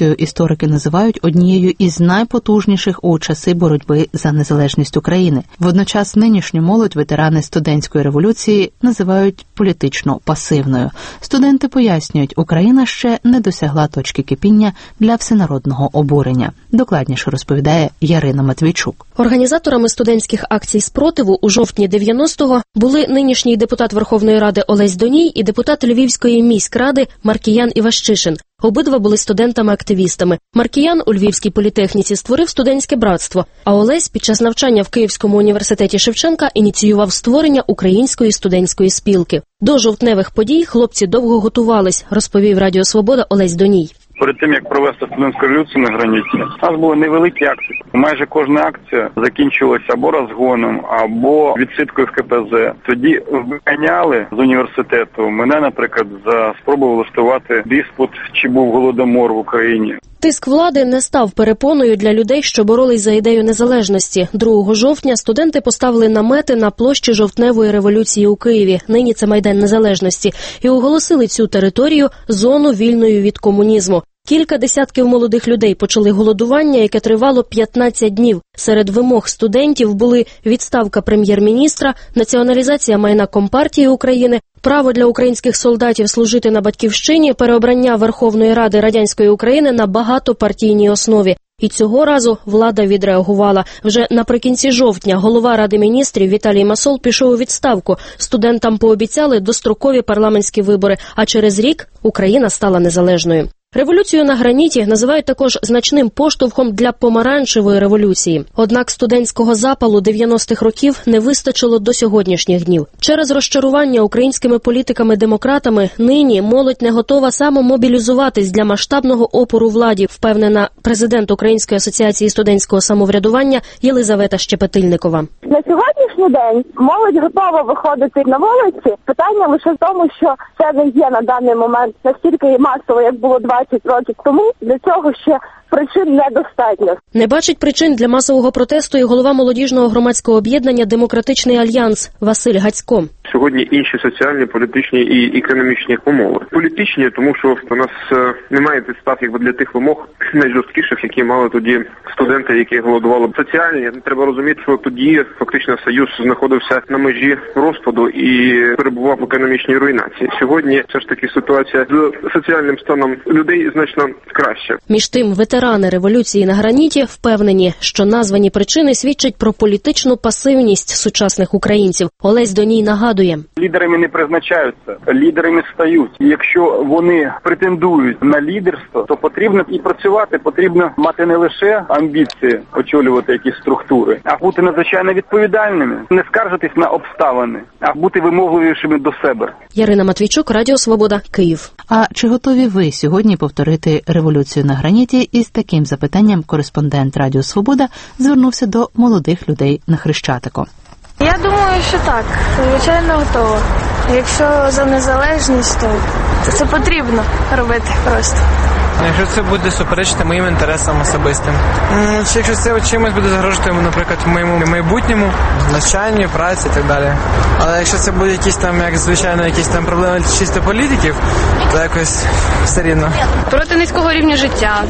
революцію історики називають однією із найпотужніших у часи боротьби за незалежність України. Водночас нинішню молодь ветерани студентської революції називають політично пасивною. Студенти пояснюють, Україна ще не досягла точки кипіння для всенародного обурення. Докладніше розповідає Ярина Матвійчук. Організаторами студентських акцій спротиву у жовтні дев'яностого були нинішній депутат Верховної Ради Олесь Доній і депутат Львівської міськради Маркіян Іващишин. Обидва були студентами-активістами. Маркіян у Львівській політехніці створив студентське братство, а Олесь під час навчання в Київському університеті Шевченка ініціював створення Української студентської спілки. До жовтневих подій хлопці довго готувались, розповів Радіо Свобода Олесь Доній. Перед тим, як провести студентську революцію на граніті, у нас були невеликі акції. Майже кожна акція закінчилася або розгоном, або відсидкою в ка пе зет. Тоді виганяли з університету. Мене, наприклад, за спробу влаштувати диспут, чи був голодомор в Україні. Тиск влади не став перепоною для людей, що боролись за ідею незалежності. другого жовтня студенти поставили намети на площі жовтневої революції у Києві, нині це Майдан Незалежності, і оголосили цю територію зону вільною від комунізму. Кілька десятків молодих людей почали голодування, яке тривало п'ятнадцять днів. Серед вимог студентів були відставка прем'єр-міністра, націоналізація майна Компартії України, право для українських солдатів служити на батьківщині, переобрання Верховної Ради радянської України на багатопартійній основі. І цього разу влада відреагувала. Вже наприкінці жовтня голова Ради міністрів Віталій Масол пішов у відставку. Студентам пообіцяли дострокові парламентські вибори, а через рік Україна стала незалежною. Революцію на граніті називають також значним поштовхом для помаранчевої революції. Однак студентського запалу дев'яностих років не вистачило до сьогоднішніх днів. Через розчарування українськими політиками-демократами нині молодь не готова самомобілізуватись для масштабного опору владі, впевнена президент Української асоціації студентського самоврядування Єлизавета Щепетильникова. На сьогоднішній день молодь готова виходити на вулиці. Питання лише в тому, що це не є на даний момент настільки масово, як було двадцять років тому. Для цього ще причин недостатньо. Не бачить причин для масового протесту і голова молодіжного громадського об'єднання «Демократичний альянс» Василь Гацько. Сьогодні інші соціальні, політичні і економічні умови. Політичні, тому що у нас немає підстав якби для тих вимог найжорсткіших, які мали тоді студенти, які голодували. Соціальні, треба розуміти, що тоді фактично Союз знаходився на межі розпаду і перебував в економічній руйнації. Сьогодні все ж таки ситуація з соціальним станом людей значно краще. Між тим, ветерани революції на граніті впевнені, що названі причини свідчать про політичну пасивність сучасних українців. Олесь Доній нагадує. Лідерами не призначаються, лідерами стають. Якщо вони претендують на лідерство, то потрібно і працювати, потрібно мати не лише амбіції очолювати якісь структури, а бути надзвичайно відповідальними, не скаржитись на обставини, а бути вимогливішими до себе. Ярина Матвійчук, Радіо Свобода, Київ. А чи готові ви сьогодні повторити революцію на граніті? Із таким запитанням кореспондент Радіо Свобода звернувся до молодих людей на Хрещатику. Я думаю, що так. Звичайно, готово. Якщо за незалежність, то це потрібно робити просто. Якщо це буде суперечити моїм інтересам особистим. Чи якщо це чимось буде загрожувати, наприклад, в моєму майбутньому, навчанню, праці і так далі. Але якщо це буде якісь там, як звичайно, якісь там проблеми чисто політиків, то якось все рівно. Проти низького рівня життя,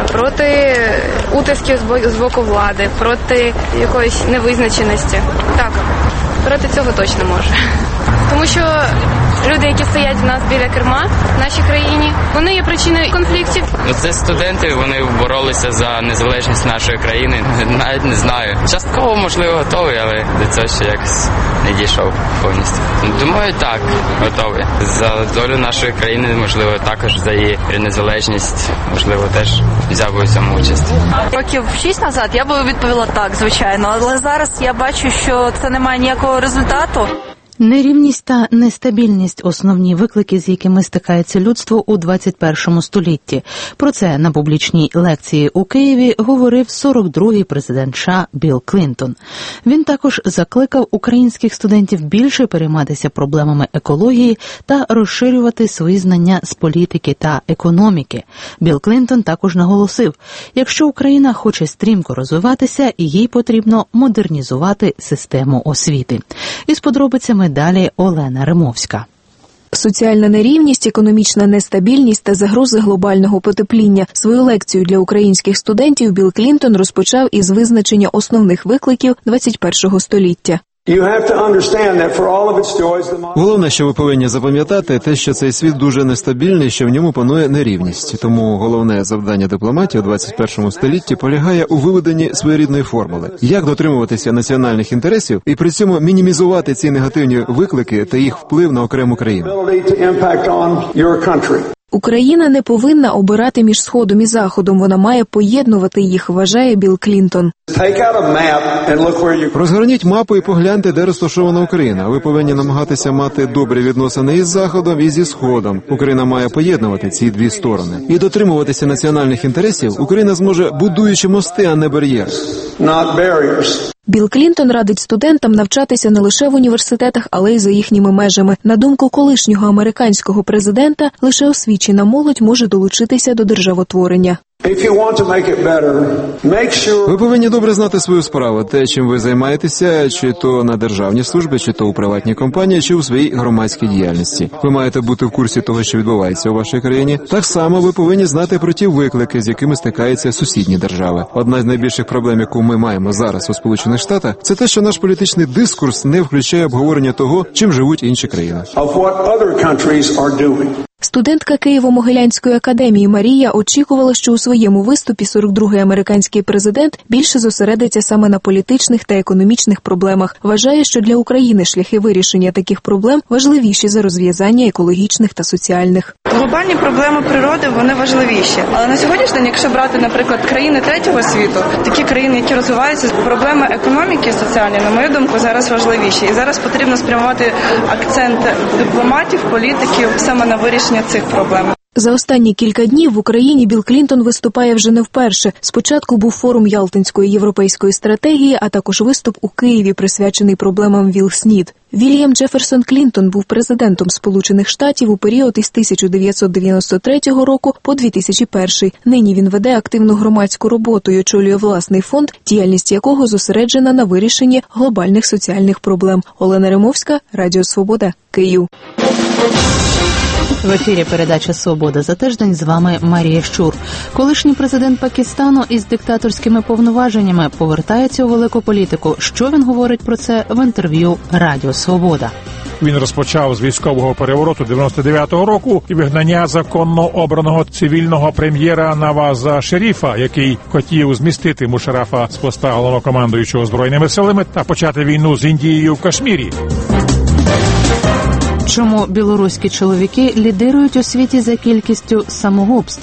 проти утисків з боку влади, проти якоїсь невизначеності. Так, проти цього точно може. Тому що люди, які стоять в нас біля керма в нашій країні, вони є причиною конфліктів. Це студенти, вони боролися за незалежність нашої країни. Навіть не знаю. Частково, можливо, готовий, але до цього ще якось не дійшов повністю. Думаю, так, готовий. За долю нашої країни, можливо, також за її незалежність, можливо, теж взяв би у цьому участь. Років шість назад я би відповіла так, звичайно, але зараз я бачу, що це не має ніякого результату. Нерівність та нестабільність – основні виклики, з якими стикається людство у двадцять першому столітті. Про це на публічній лекції у Києві говорив сорок другий президент США Білл Клінтон. Він також закликав українських студентів більше перейматися проблемами екології та розширювати свої знання з політики та економіки. Білл Клінтон також наголосив, якщо Україна хоче стрімко розвиватися, їй потрібно модернізувати систему освіти. Із подробицями далі Олена Римовська. Соціальна нерівність, економічна нестабільність та загрози глобального потепління. Свою лекцію для українських студентів Білл Клінтон розпочав із визначення основних викликів двадцять першого століття. Головне, що ви повинні запам'ятати, те, що цей світ дуже нестабільний, що в ньому панує нерівність. Тому головне завдання дипломатії у двадцять першому столітті полягає у виведенні своєрідної формули. Як дотримуватися національних інтересів і при цьому мінімізувати ці негативні виклики та їх вплив на окрему країну. Україна не повинна обирати між Сходом і Заходом, вона має поєднувати їх, вважає Білл Клінтон. Розгорніть мапу і погляньте, де розташована Україна. Ви повинні намагатися мати добрі відносини із Заходом, і зі Сходом. Україна має поєднувати ці дві сторони. І дотримуватися національних інтересів Україна зможе, будуючи мости, а не бар'єри. Білл Клінтон радить студентам навчатися не лише в університетах, але й за їхніми межами. На думку колишнього американського президента, лише освічена молодь може долучитися до державотворення. Ви повинні добре знати свою справу, те, чим ви займаєтеся, чи то на державній службі, чи то у приватній компанії, чи у своїй громадській діяльності. Ви маєте бути в курсі того, що відбувається у вашій країні. Так само ви повинні знати про ті виклики, з якими стикаються сусідні держави. Одна з найбільших проблем, яку ми маємо зараз у Сполучених Штатах, це те, що наш політичний дискурс не включає обговорення того, чим живуть інші країни. Студентка Києво-Могилянської академії Марія очікувала, що у своєму виступі сорок другий американський президент більше зосередиться саме на політичних та економічних проблемах. Вважає, що для України шляхи вирішення таких проблем важливіші за розв'язання екологічних та соціальних. Глобальні проблеми природи, вони важливіші. Але на сьогоднішній день, якщо брати, наприклад, країни третього світу, такі країни, які розвиваються, проблеми економіки і соціальні, на мою думку, зараз важливіші. І зараз потрібно спрямувати акцент дипломатів, політиків саме на вирішення цих проблем. За останні кілька днів в Україні Білл Клінтон виступає вже не вперше. Спочатку був форум Ялтинської європейської стратегії, а також виступ у Києві, присвячений проблемам ВІЛ-СНІД. Вільям Джеферсон Клінтон був президентом Сполучених Штатів у період із тисяча дев'ятсот дев'яносто третього року по дві тисячі перший. Нині він веде активну громадську роботу і очолює власний фонд, діяльність якого зосереджена на вирішенні глобальних соціальних проблем. Олена Римовська, Радіо Свобода, Київ. В ефірі передача «Свобода за тиждень», з вами Марія Щур. Колишній президент Пакистану із диктаторськими повноваженнями повертається у велику політику. Що він говорить про це в інтерв'ю Радіо Свобода? Він розпочав з військового перевороту дев'яносто дев'ятого року і вигнання законно обраного цивільного прем'єра Наваза Шеріфа, який хотів змістити Мушарафа з поста головнокомандуючого Збройними силами та почати війну з Індією в Кашмірі. Чому білоруські чоловіки лідирують у світі за кількістю самогубств?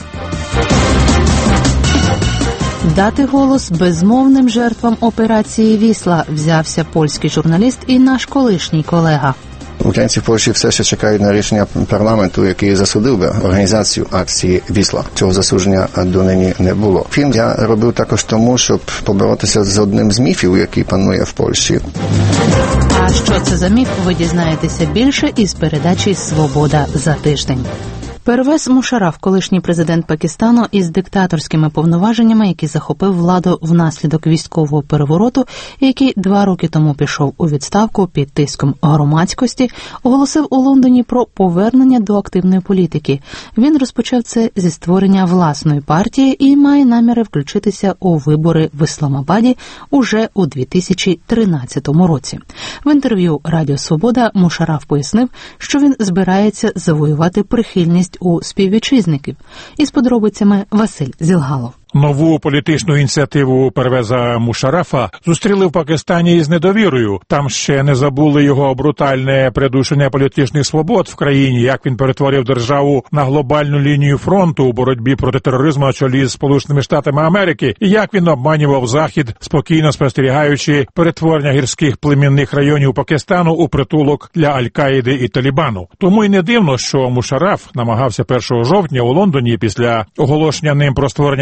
Дати голос безмовним жертвам операції «Вісла» взявся польський журналіст і наш колишній колега. Українці в Польщі все ще чекають на рішення парламенту, який засудив би організацію акції «Вісла». Цього засудження донині не було. Фільм я робив також тому, щоб поборотися з одним з міфів, який панує в Польщі. А що це за міф, ви дізнаєтеся більше із передачі «Свобода за тиждень». Первез Мушараф, колишній президент Пакистану із диктаторськими повноваженнями, який захопив владу внаслідок військового перевороту і який два роки тому пішов у відставку під тиском громадськості, оголосив у Лондоні про повернення до активної політики. Він розпочав це зі створення власної партії і має наміри включитися у вибори в Ісламабаді уже у дві тисячі тринадцятому році. В інтерв'ю Радіо Свобода Мушараф пояснив, що він збирається завоювати прихильність у співвітчизників. Із подробицями Василь Зілгалов. Нову політичну ініціативу Первеза Мушарафа зустріли в Пакистані із недовірою. Там ще не забули його брутальне придушення політичних свобод в країні, як він перетворив державу на глобальну лінію фронту у боротьбі проти тероризму на чолі з Сполученими Штатами Америки, і як він обманював Захід, спокійно спостерігаючи перетворення гірських племінних районів Пакистану у притулок для Аль-Каїди і Талібану. Тому й не дивно, що Мушараф намагався першого жовтня у Лондоні після оголошення ним про створення власної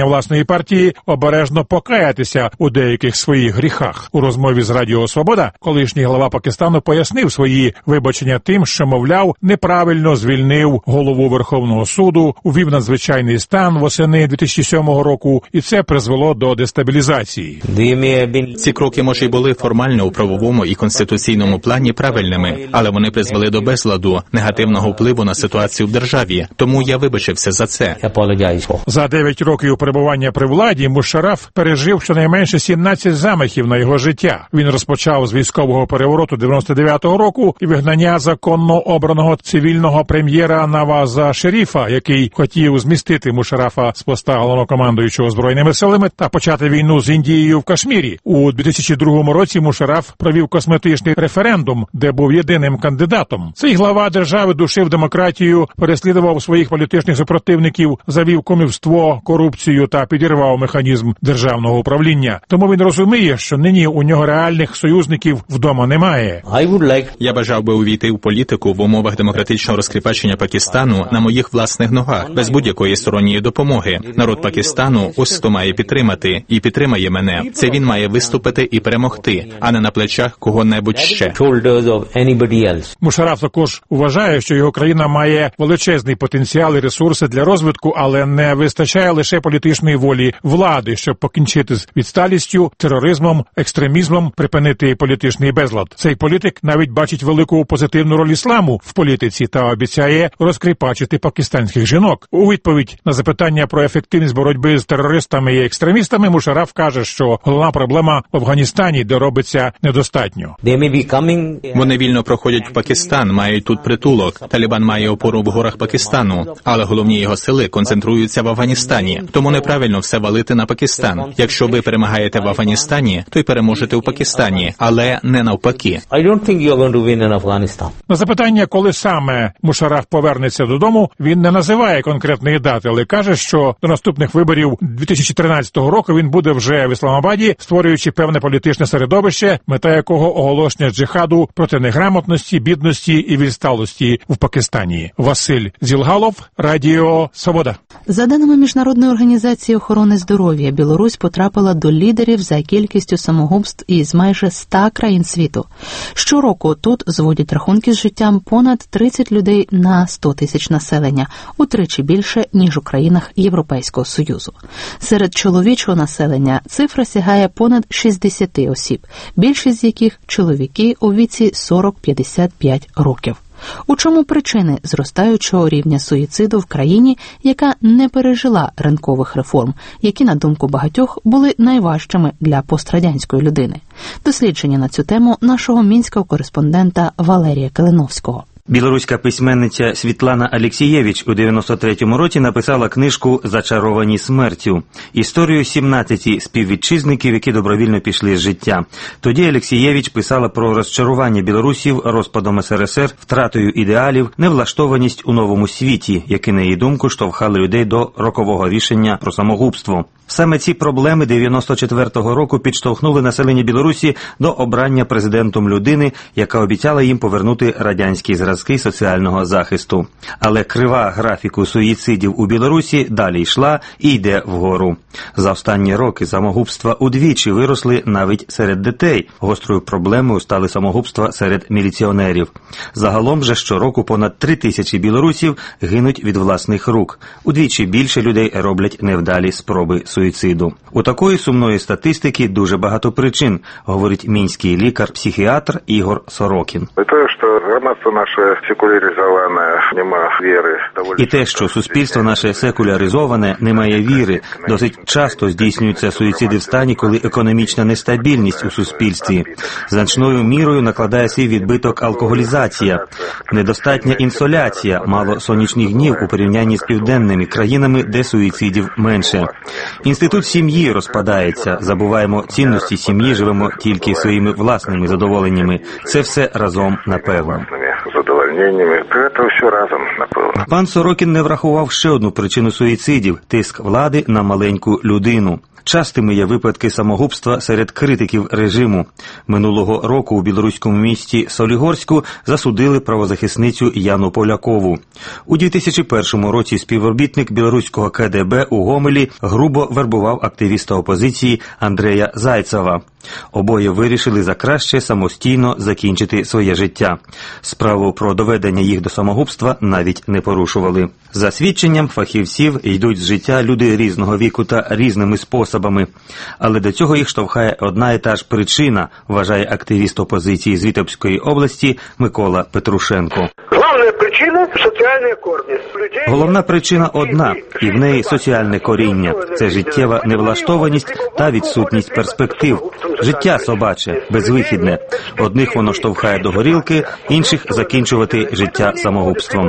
Радикальної партії обережно покаятися у деяких своїх гріхах. У розмові з Радіо Свобода колишній глава Пакистану пояснив свої вибачення тим, що, мовляв, неправильно звільнив голову Верховного суду, увів надзвичайний стан восени дві тисячі сьомого року, і це призвело до дестабілізації. Ці кроки, може, й були формально у правовому і конституційному плані правильними, але вони призвели до безладу, негативного впливу на ситуацію в державі. Тому я вибачився за це. За дев'ять років перебування при владі Мушараф пережив щонайменше сімнадцять замахів на його життя. Він розпочав з військового перевороту дев'яносто дев'ятого року і вигнання законно обраного цивільного прем'єра Наваза Шеріфа, який хотів змістити Мушарафа з поста головнокомандуючого збройними силами та почати війну з Індією в Кашмірі. У дві тисячі другому році Мушараф провів косметичний референдум, де був єдиним кандидатом. Цей глава держави душив демократію, переслідував своїх політичних супротивників, завів кумівство, корупцію та підірвав механізм державного управління. Тому він розуміє, що нині у нього реальних союзників вдома немає. Я бажав би увійти в політику в умовах демократичного розкріпачення Пакистану на моїх власних ногах, без будь-якої сторонньої допомоги. Народ Пакистану ось хто має підтримати і підтримає мене. Це він має виступити і перемогти, а не на плечах кого-небудь ще. Мушараф також вважає, що його країна має величезний потенціал і ресурси для розвитку, але не вистачає лише політичної волі влади, щоб покінчити з відсталістю, тероризмом, екстремізмом, припинити політичний безлад. Цей політик навіть бачить велику позитивну роль ісламу в політиці та обіцяє розкріпачити пакистанських жінок. У відповідь на запитання про ефективність боротьби з терористами і екстремістами Мушараф каже, що головна проблема в Афганістані, де робиться недостатньо. Вони вільно проходять в Пакистан, мають тут притулок. Талібан має опору в горах Пакистану, але головні його сили концентруються в Афганістані. Тому неправильно все валити на Пакистан. Якщо ви перемагаєте в Афганістані, то й переможете в Пакистані, але не навпаки. На запитання, коли саме Мушараф повернеться додому, він не називає конкретної дати, але каже, що до наступних виборів дві тисячі тринадцятого року він буде вже в Ісламабаді, створюючи певне політичне середовище, мета якого оголошення джихаду проти неграмотності, бідності і відсталості в Пакистані. Василь Зілгалов, Радіо Свобода. За даними Міжнародної організації охорони здоров'я, Білорусь потрапила до лідерів за кількістю самогубств із майже ста країн світу. Щороку тут зводять рахунки з життям понад тридцять людей на сто тисяч населення, утричі більше, ніж у країнах Європейського Союзу. Серед чоловічого населення цифра сягає понад шістдесят осіб, більшість з яких – чоловіки у віці сорок-п'ятдесят п'ять років. У чому причини зростаючого рівня суїциду в країні, яка не пережила ринкових реформ, які, на думку багатьох, були найважчими для пострадянської людини? Дослідження на цю тему нашого мінського кореспондента Валерія Калиновського. Білоруська письменниця Світлана Алєксєєвич у дев'яносто третьому році написала книжку «Зачаровані смертю» – історію сімнадцяти співвітчизників, які добровільно пішли з життя. Тоді Алєксєєвич писала про розчарування білорусів розпадом ес ер ес ер, втратою ідеалів, невлаштованість у новому світі, які, на її думку, штовхали людей до рокового рішення про самогубство. Саме ці проблеми дев'яносто четвертого року підштовхнули населення Білорусі до обрання президентом людини, яка обіцяла їм повернути радянські зразки соціального захисту. Але крива графіку суїцидів у Білорусі далі йшла і йде вгору. За останні роки самогубства удвічі виросли навіть серед дітей. Гострою проблемою стали самогубства серед міліціонерів. Загалом же щороку понад три тисячі білорусів гинуть від власних рук. Удвічі більше людей роблять невдалі спроби суїциду. У такої сумної статистики дуже багато причин, говорить мінський лікар-психіатр Ігор Сорокін. І те, що суспільство наше секуляризоване, не має віри. Досить часто здійснюються суїциди в стані, коли економічна нестабільність у суспільстві. Значною мірою накладає свій відбиток алкоголізація, недостатня інсоляція, мало сонячних днів у порівнянні з південними країнами, де суїцидів менше. Інститут сім'ї розпадається, забуваємо цінності сім'ї, живемо тільки своїми власними задоволеннями. Це все разом, напевно. Пан Сорокін не врахував ще одну причину суїцидів – тиск влади на маленьку людину. Частими є випадки самогубства серед критиків режиму. Минулого року у білоруському місті Солігорську засудили правозахисницю Яну Полякову. У дві тисячі першому році співробітник білоруського ка де бе у Гомелі грубо вербував активіста опозиції Андрея Зайцева. Обоє вирішили за краще самостійно закінчити своє життя. Справу про доведення їх до самогубства навіть не порушували. За свідченням фахівців, йдуть з життя люди різного віку та різними способами. Але до цього їх штовхає одна і та ж причина, вважає активіст опозиції з Вітебської області Микола Петрушенко. Головна причина – соціальні корні. Головна причина одна, і в неї соціальне коріння. Це життєва невлаштованість та відсутність перспектив. Життя собаче, безвихідне. Одних воно штовхає до горілки, інших закінчувати життя самогубством.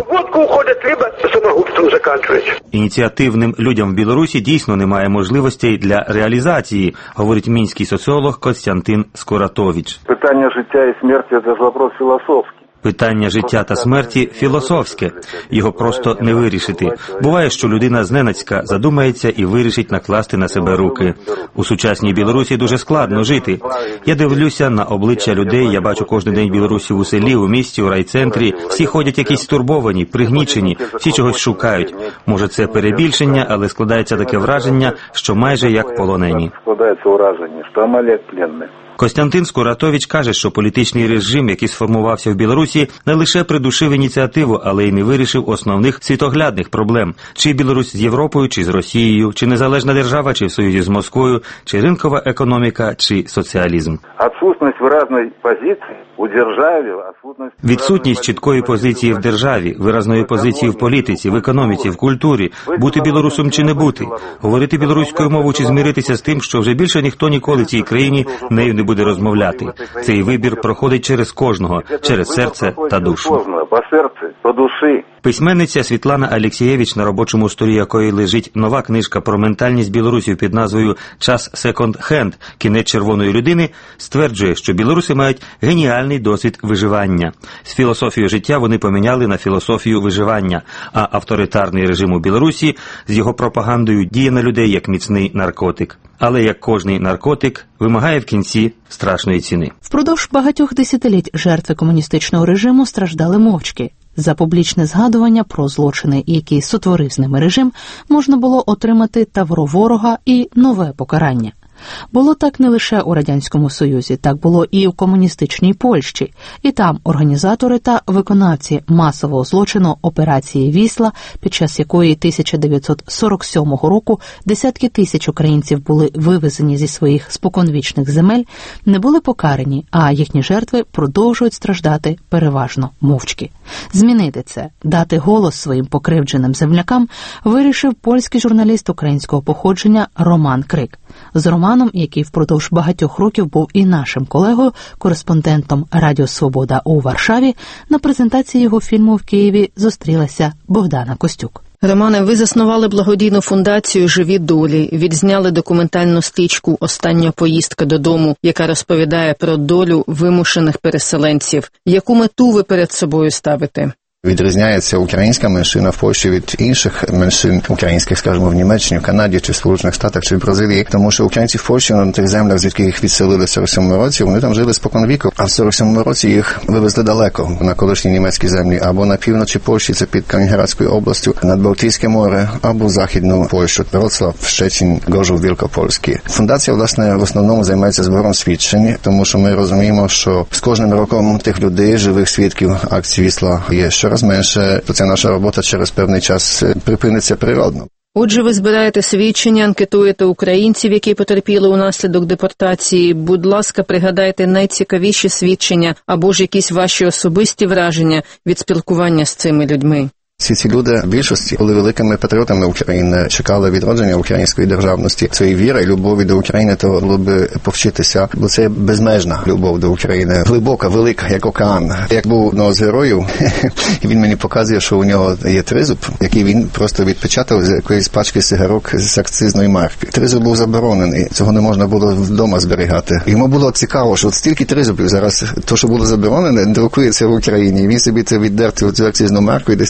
Ініціативним людям в Білорусі дійсно немає можливостей для реалізації, говорить мінський соціолог Костянтин Скуратович. Питання життя і смерті – це ж вопрос філософський. Питання життя та смерті філософське. Його просто не вирішити. Буває, що людина зненацька задумається і вирішить накласти на себе руки. У сучасній Білорусі дуже складно жити. Я дивлюся на обличчя людей, я бачу кожен день білорусів у селі, у місті, у райцентрі. Всі ходять якісь стурбовані, пригнічені, всі чогось шукають. Може, це перебільшення, але складається таке враження, що майже як полонені. Складається враження, що ми як пленні. Костянтин Скуратович каже, що політичний режим, який сформувався в Білорусі, не лише придушив ініціативу, але й не вирішив основних світоглядних проблем. Чи Білорусь з Європою, чи з Росією, чи незалежна держава, чи в союзі з Москвою, чи ринкова економіка, чи соціалізм. Відсутність виразної позиції у державі, відсутність... Відсутність чіткої позиції в державі, виразної позиції в політиці, в економіці, в культурі, бути білорусом чи не бути, говорити білоруською мовою чи змиритися з тим, що вже більше ніхто ніколи в цій країні нею не буде розмовляти. Цей вибір проходить через кожного, через серце та душу. По серцю, по душі. Письменниця Світлана Алексієвич, на робочому столі якої лежить нова книжка про ментальність білорусів під назвою «Час секонд-хенд. Кінець червоної людини», стверджує, що білоруси мають геніальний досвід виживання. З філософією життя вони поміняли на філософію виживання, а авторитарний режим у Білорусі з його пропагандою діє на людей як міцний наркотик. Але, як кожний наркотик, вимагає в кінці страшної ціни. Впродовж багатьох десятиліть жертви комуністичного режиму страждали мовчки. За публічне згадування про злочини, які сотворив з ними режим, можна було отримати тавро ворога і нове покарання. Було так не лише у Радянському Союзі, так було і в комуністичній Польщі. І там організатори та виконавці масового злочину операції «Вісла», під час якої тисяча дев'ятсот сорок сьомого року десятки тисяч українців були вивезені зі своїх споконвічних земель, не були покарані, а їхні жертви продовжують страждати переважно мовчки. Змінити це, дати голос своїм покривдженим землякам, вирішив польський журналіст українського походження Роман Крик. З Романом, який впродовж багатьох років був і нашим колегою, кореспондентом Радіо Свобода у Варшаві, на презентації його фільму в Києві зустрілася Богдана Костюк. Романе, ви заснували благодійну фундацію «Живі долі», відзняли документальну стрічку «Остання поїздка додому», яка розповідає про долю вимушених переселенців. Яку мету ви перед собою ставите? Відрізняється українська меншина в Польщі від інших меншин українських, скажімо, в Німеччині, в Канаді, чи в Сполучених Штатах, чи в Бразилії, тому що українці в Польщі на тих землях, звідки їх відселили в сорок сьомому році, вони там жили спокон віку, а в сорок сьомому році їх вивезли далеко, на колишні німецькі землі, або на півночі Польщі, це під Калінінградською областю, над Балтійське море, або в Західну Польщу, Вроцлав, Щецін, Гоrzów Wielkopolski. Фундація, власне, в основному займається збором свідчень, тому що ми розуміємо, що з кожним роком тих людей, живих свідків акції «Вісла» є щораз менше, то ця наша робота через певний час припиниться природно. Отже, ви збираєте свідчення, анкетуєте українців, які потерпіли унаслідок депортації. Будь ласка, пригадайте найцікавіші свідчення або ж якісь ваші особисті враження від спілкування з цими людьми. Всі ці люди в більшості були великими патріотами України, чекали відродження української державності. Цієї віри і любові до України то було б повчитися, бо це безмежна любов до України. Глибока, велика, як океан. Як був одного з героїв, і він мені показує, що у нього є тризуб, який він просто відпечатав з якоїсь пачки сигарок з акцизної марки. Тризуб був заборонений, цього не можна було вдома зберігати. Йому було цікаво, що от стільки тризубів зараз, то, що було заборонене, друкується в Україні. І він собі це віддер цю акцизну марку і десь там приклеїв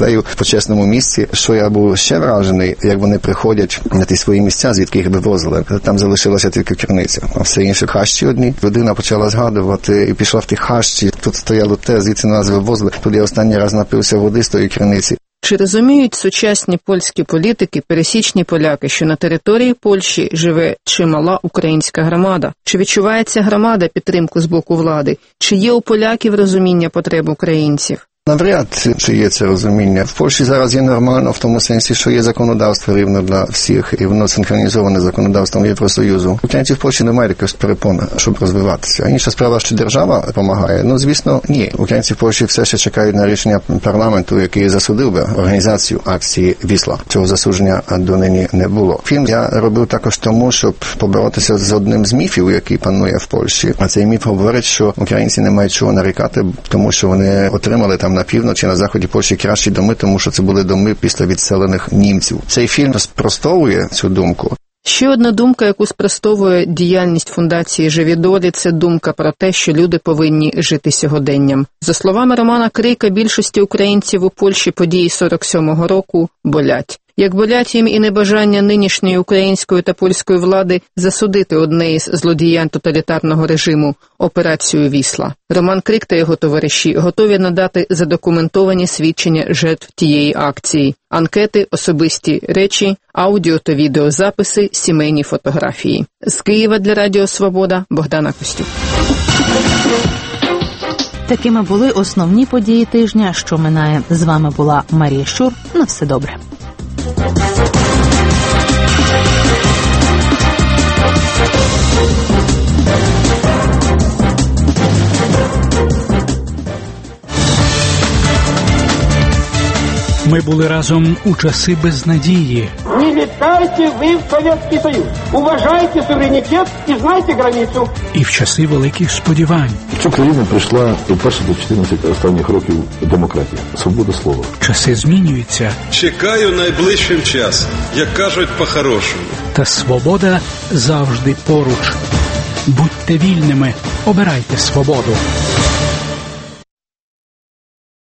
сидею в почесному місці. Що я був ще вражений, як вони приходять на ті свої місця, звідки їх вивозили. Там залишилася тільки криниця, а все інше хащі одні. Людина почала згадувати і пішла в ті хащі. Тут стояло те, звідси нас вивозили. Тут я останній раз напився води з тої криниці. Чи розуміють сучасні польські політики, пересічні поляки, що на території Польщі живе чимала українська громада? Чи відчуває ця громада підтримку з боку влади? Чи є у поляків розуміння потреб українців? Навряд чи є це розуміння. В Польщі зараз є нормально в тому сенсі, що є законодавство рівно для всіх, і воно синхронізоване з законодавством Євросоюзу. Українців в Польщі немає такої перепони, щоб розвиватися. А інша справа, що держава допомагає? Ну, звісно, ні. Українці в Польщі все ще чекають на рішення парламенту, який засудив би організацію акції «Вісла». Цього засудження донині не було. Фільм я робив також тому, щоб поборотися з одним з міфів, який панує в Польщі. А цей міф говорить, що українці не мають чого нарікати, тому що вони отримали там на півночі, на заході Польщі кращі доми, тому що це були доми після відселених німців. Цей фільм спростовує цю думку. Ще одна думка, яку спростовує діяльність фундації «Живі долі» – це думка про те, що люди повинні жити сьогоденням. За словами Романа Крейка, більшості українців у Польщі події сорок сьомого року болять. Як болять їм і небажання нинішньої української та польської влади засудити одне із злодіянь тоталітарного режиму – операцію «Вісла». Роман Крик та його товариші готові надати задокументовані свідчення жертв тієї акції. Анкети, особисті речі, аудіо та відеозаписи, сімейні фотографії. З Києва для Радіо Свобода Богдана Костюк. Такими були основні події тижня, що минає. З вами була Марія Щур. На все добре. Ми були разом у часи безнадії. Не вітайте ви в Совєтський Союз. Уважайте суверенітет і знайте границю. І в часи великих сподівань. В цю країну прийшла вперше за чотирнадцять останніх років демократія, свобода слова. Часи змінюються. Чекаю найближчим час, як кажуть по-хорошому. Та свобода завжди поруч. Будьте вільними, обирайте свободу.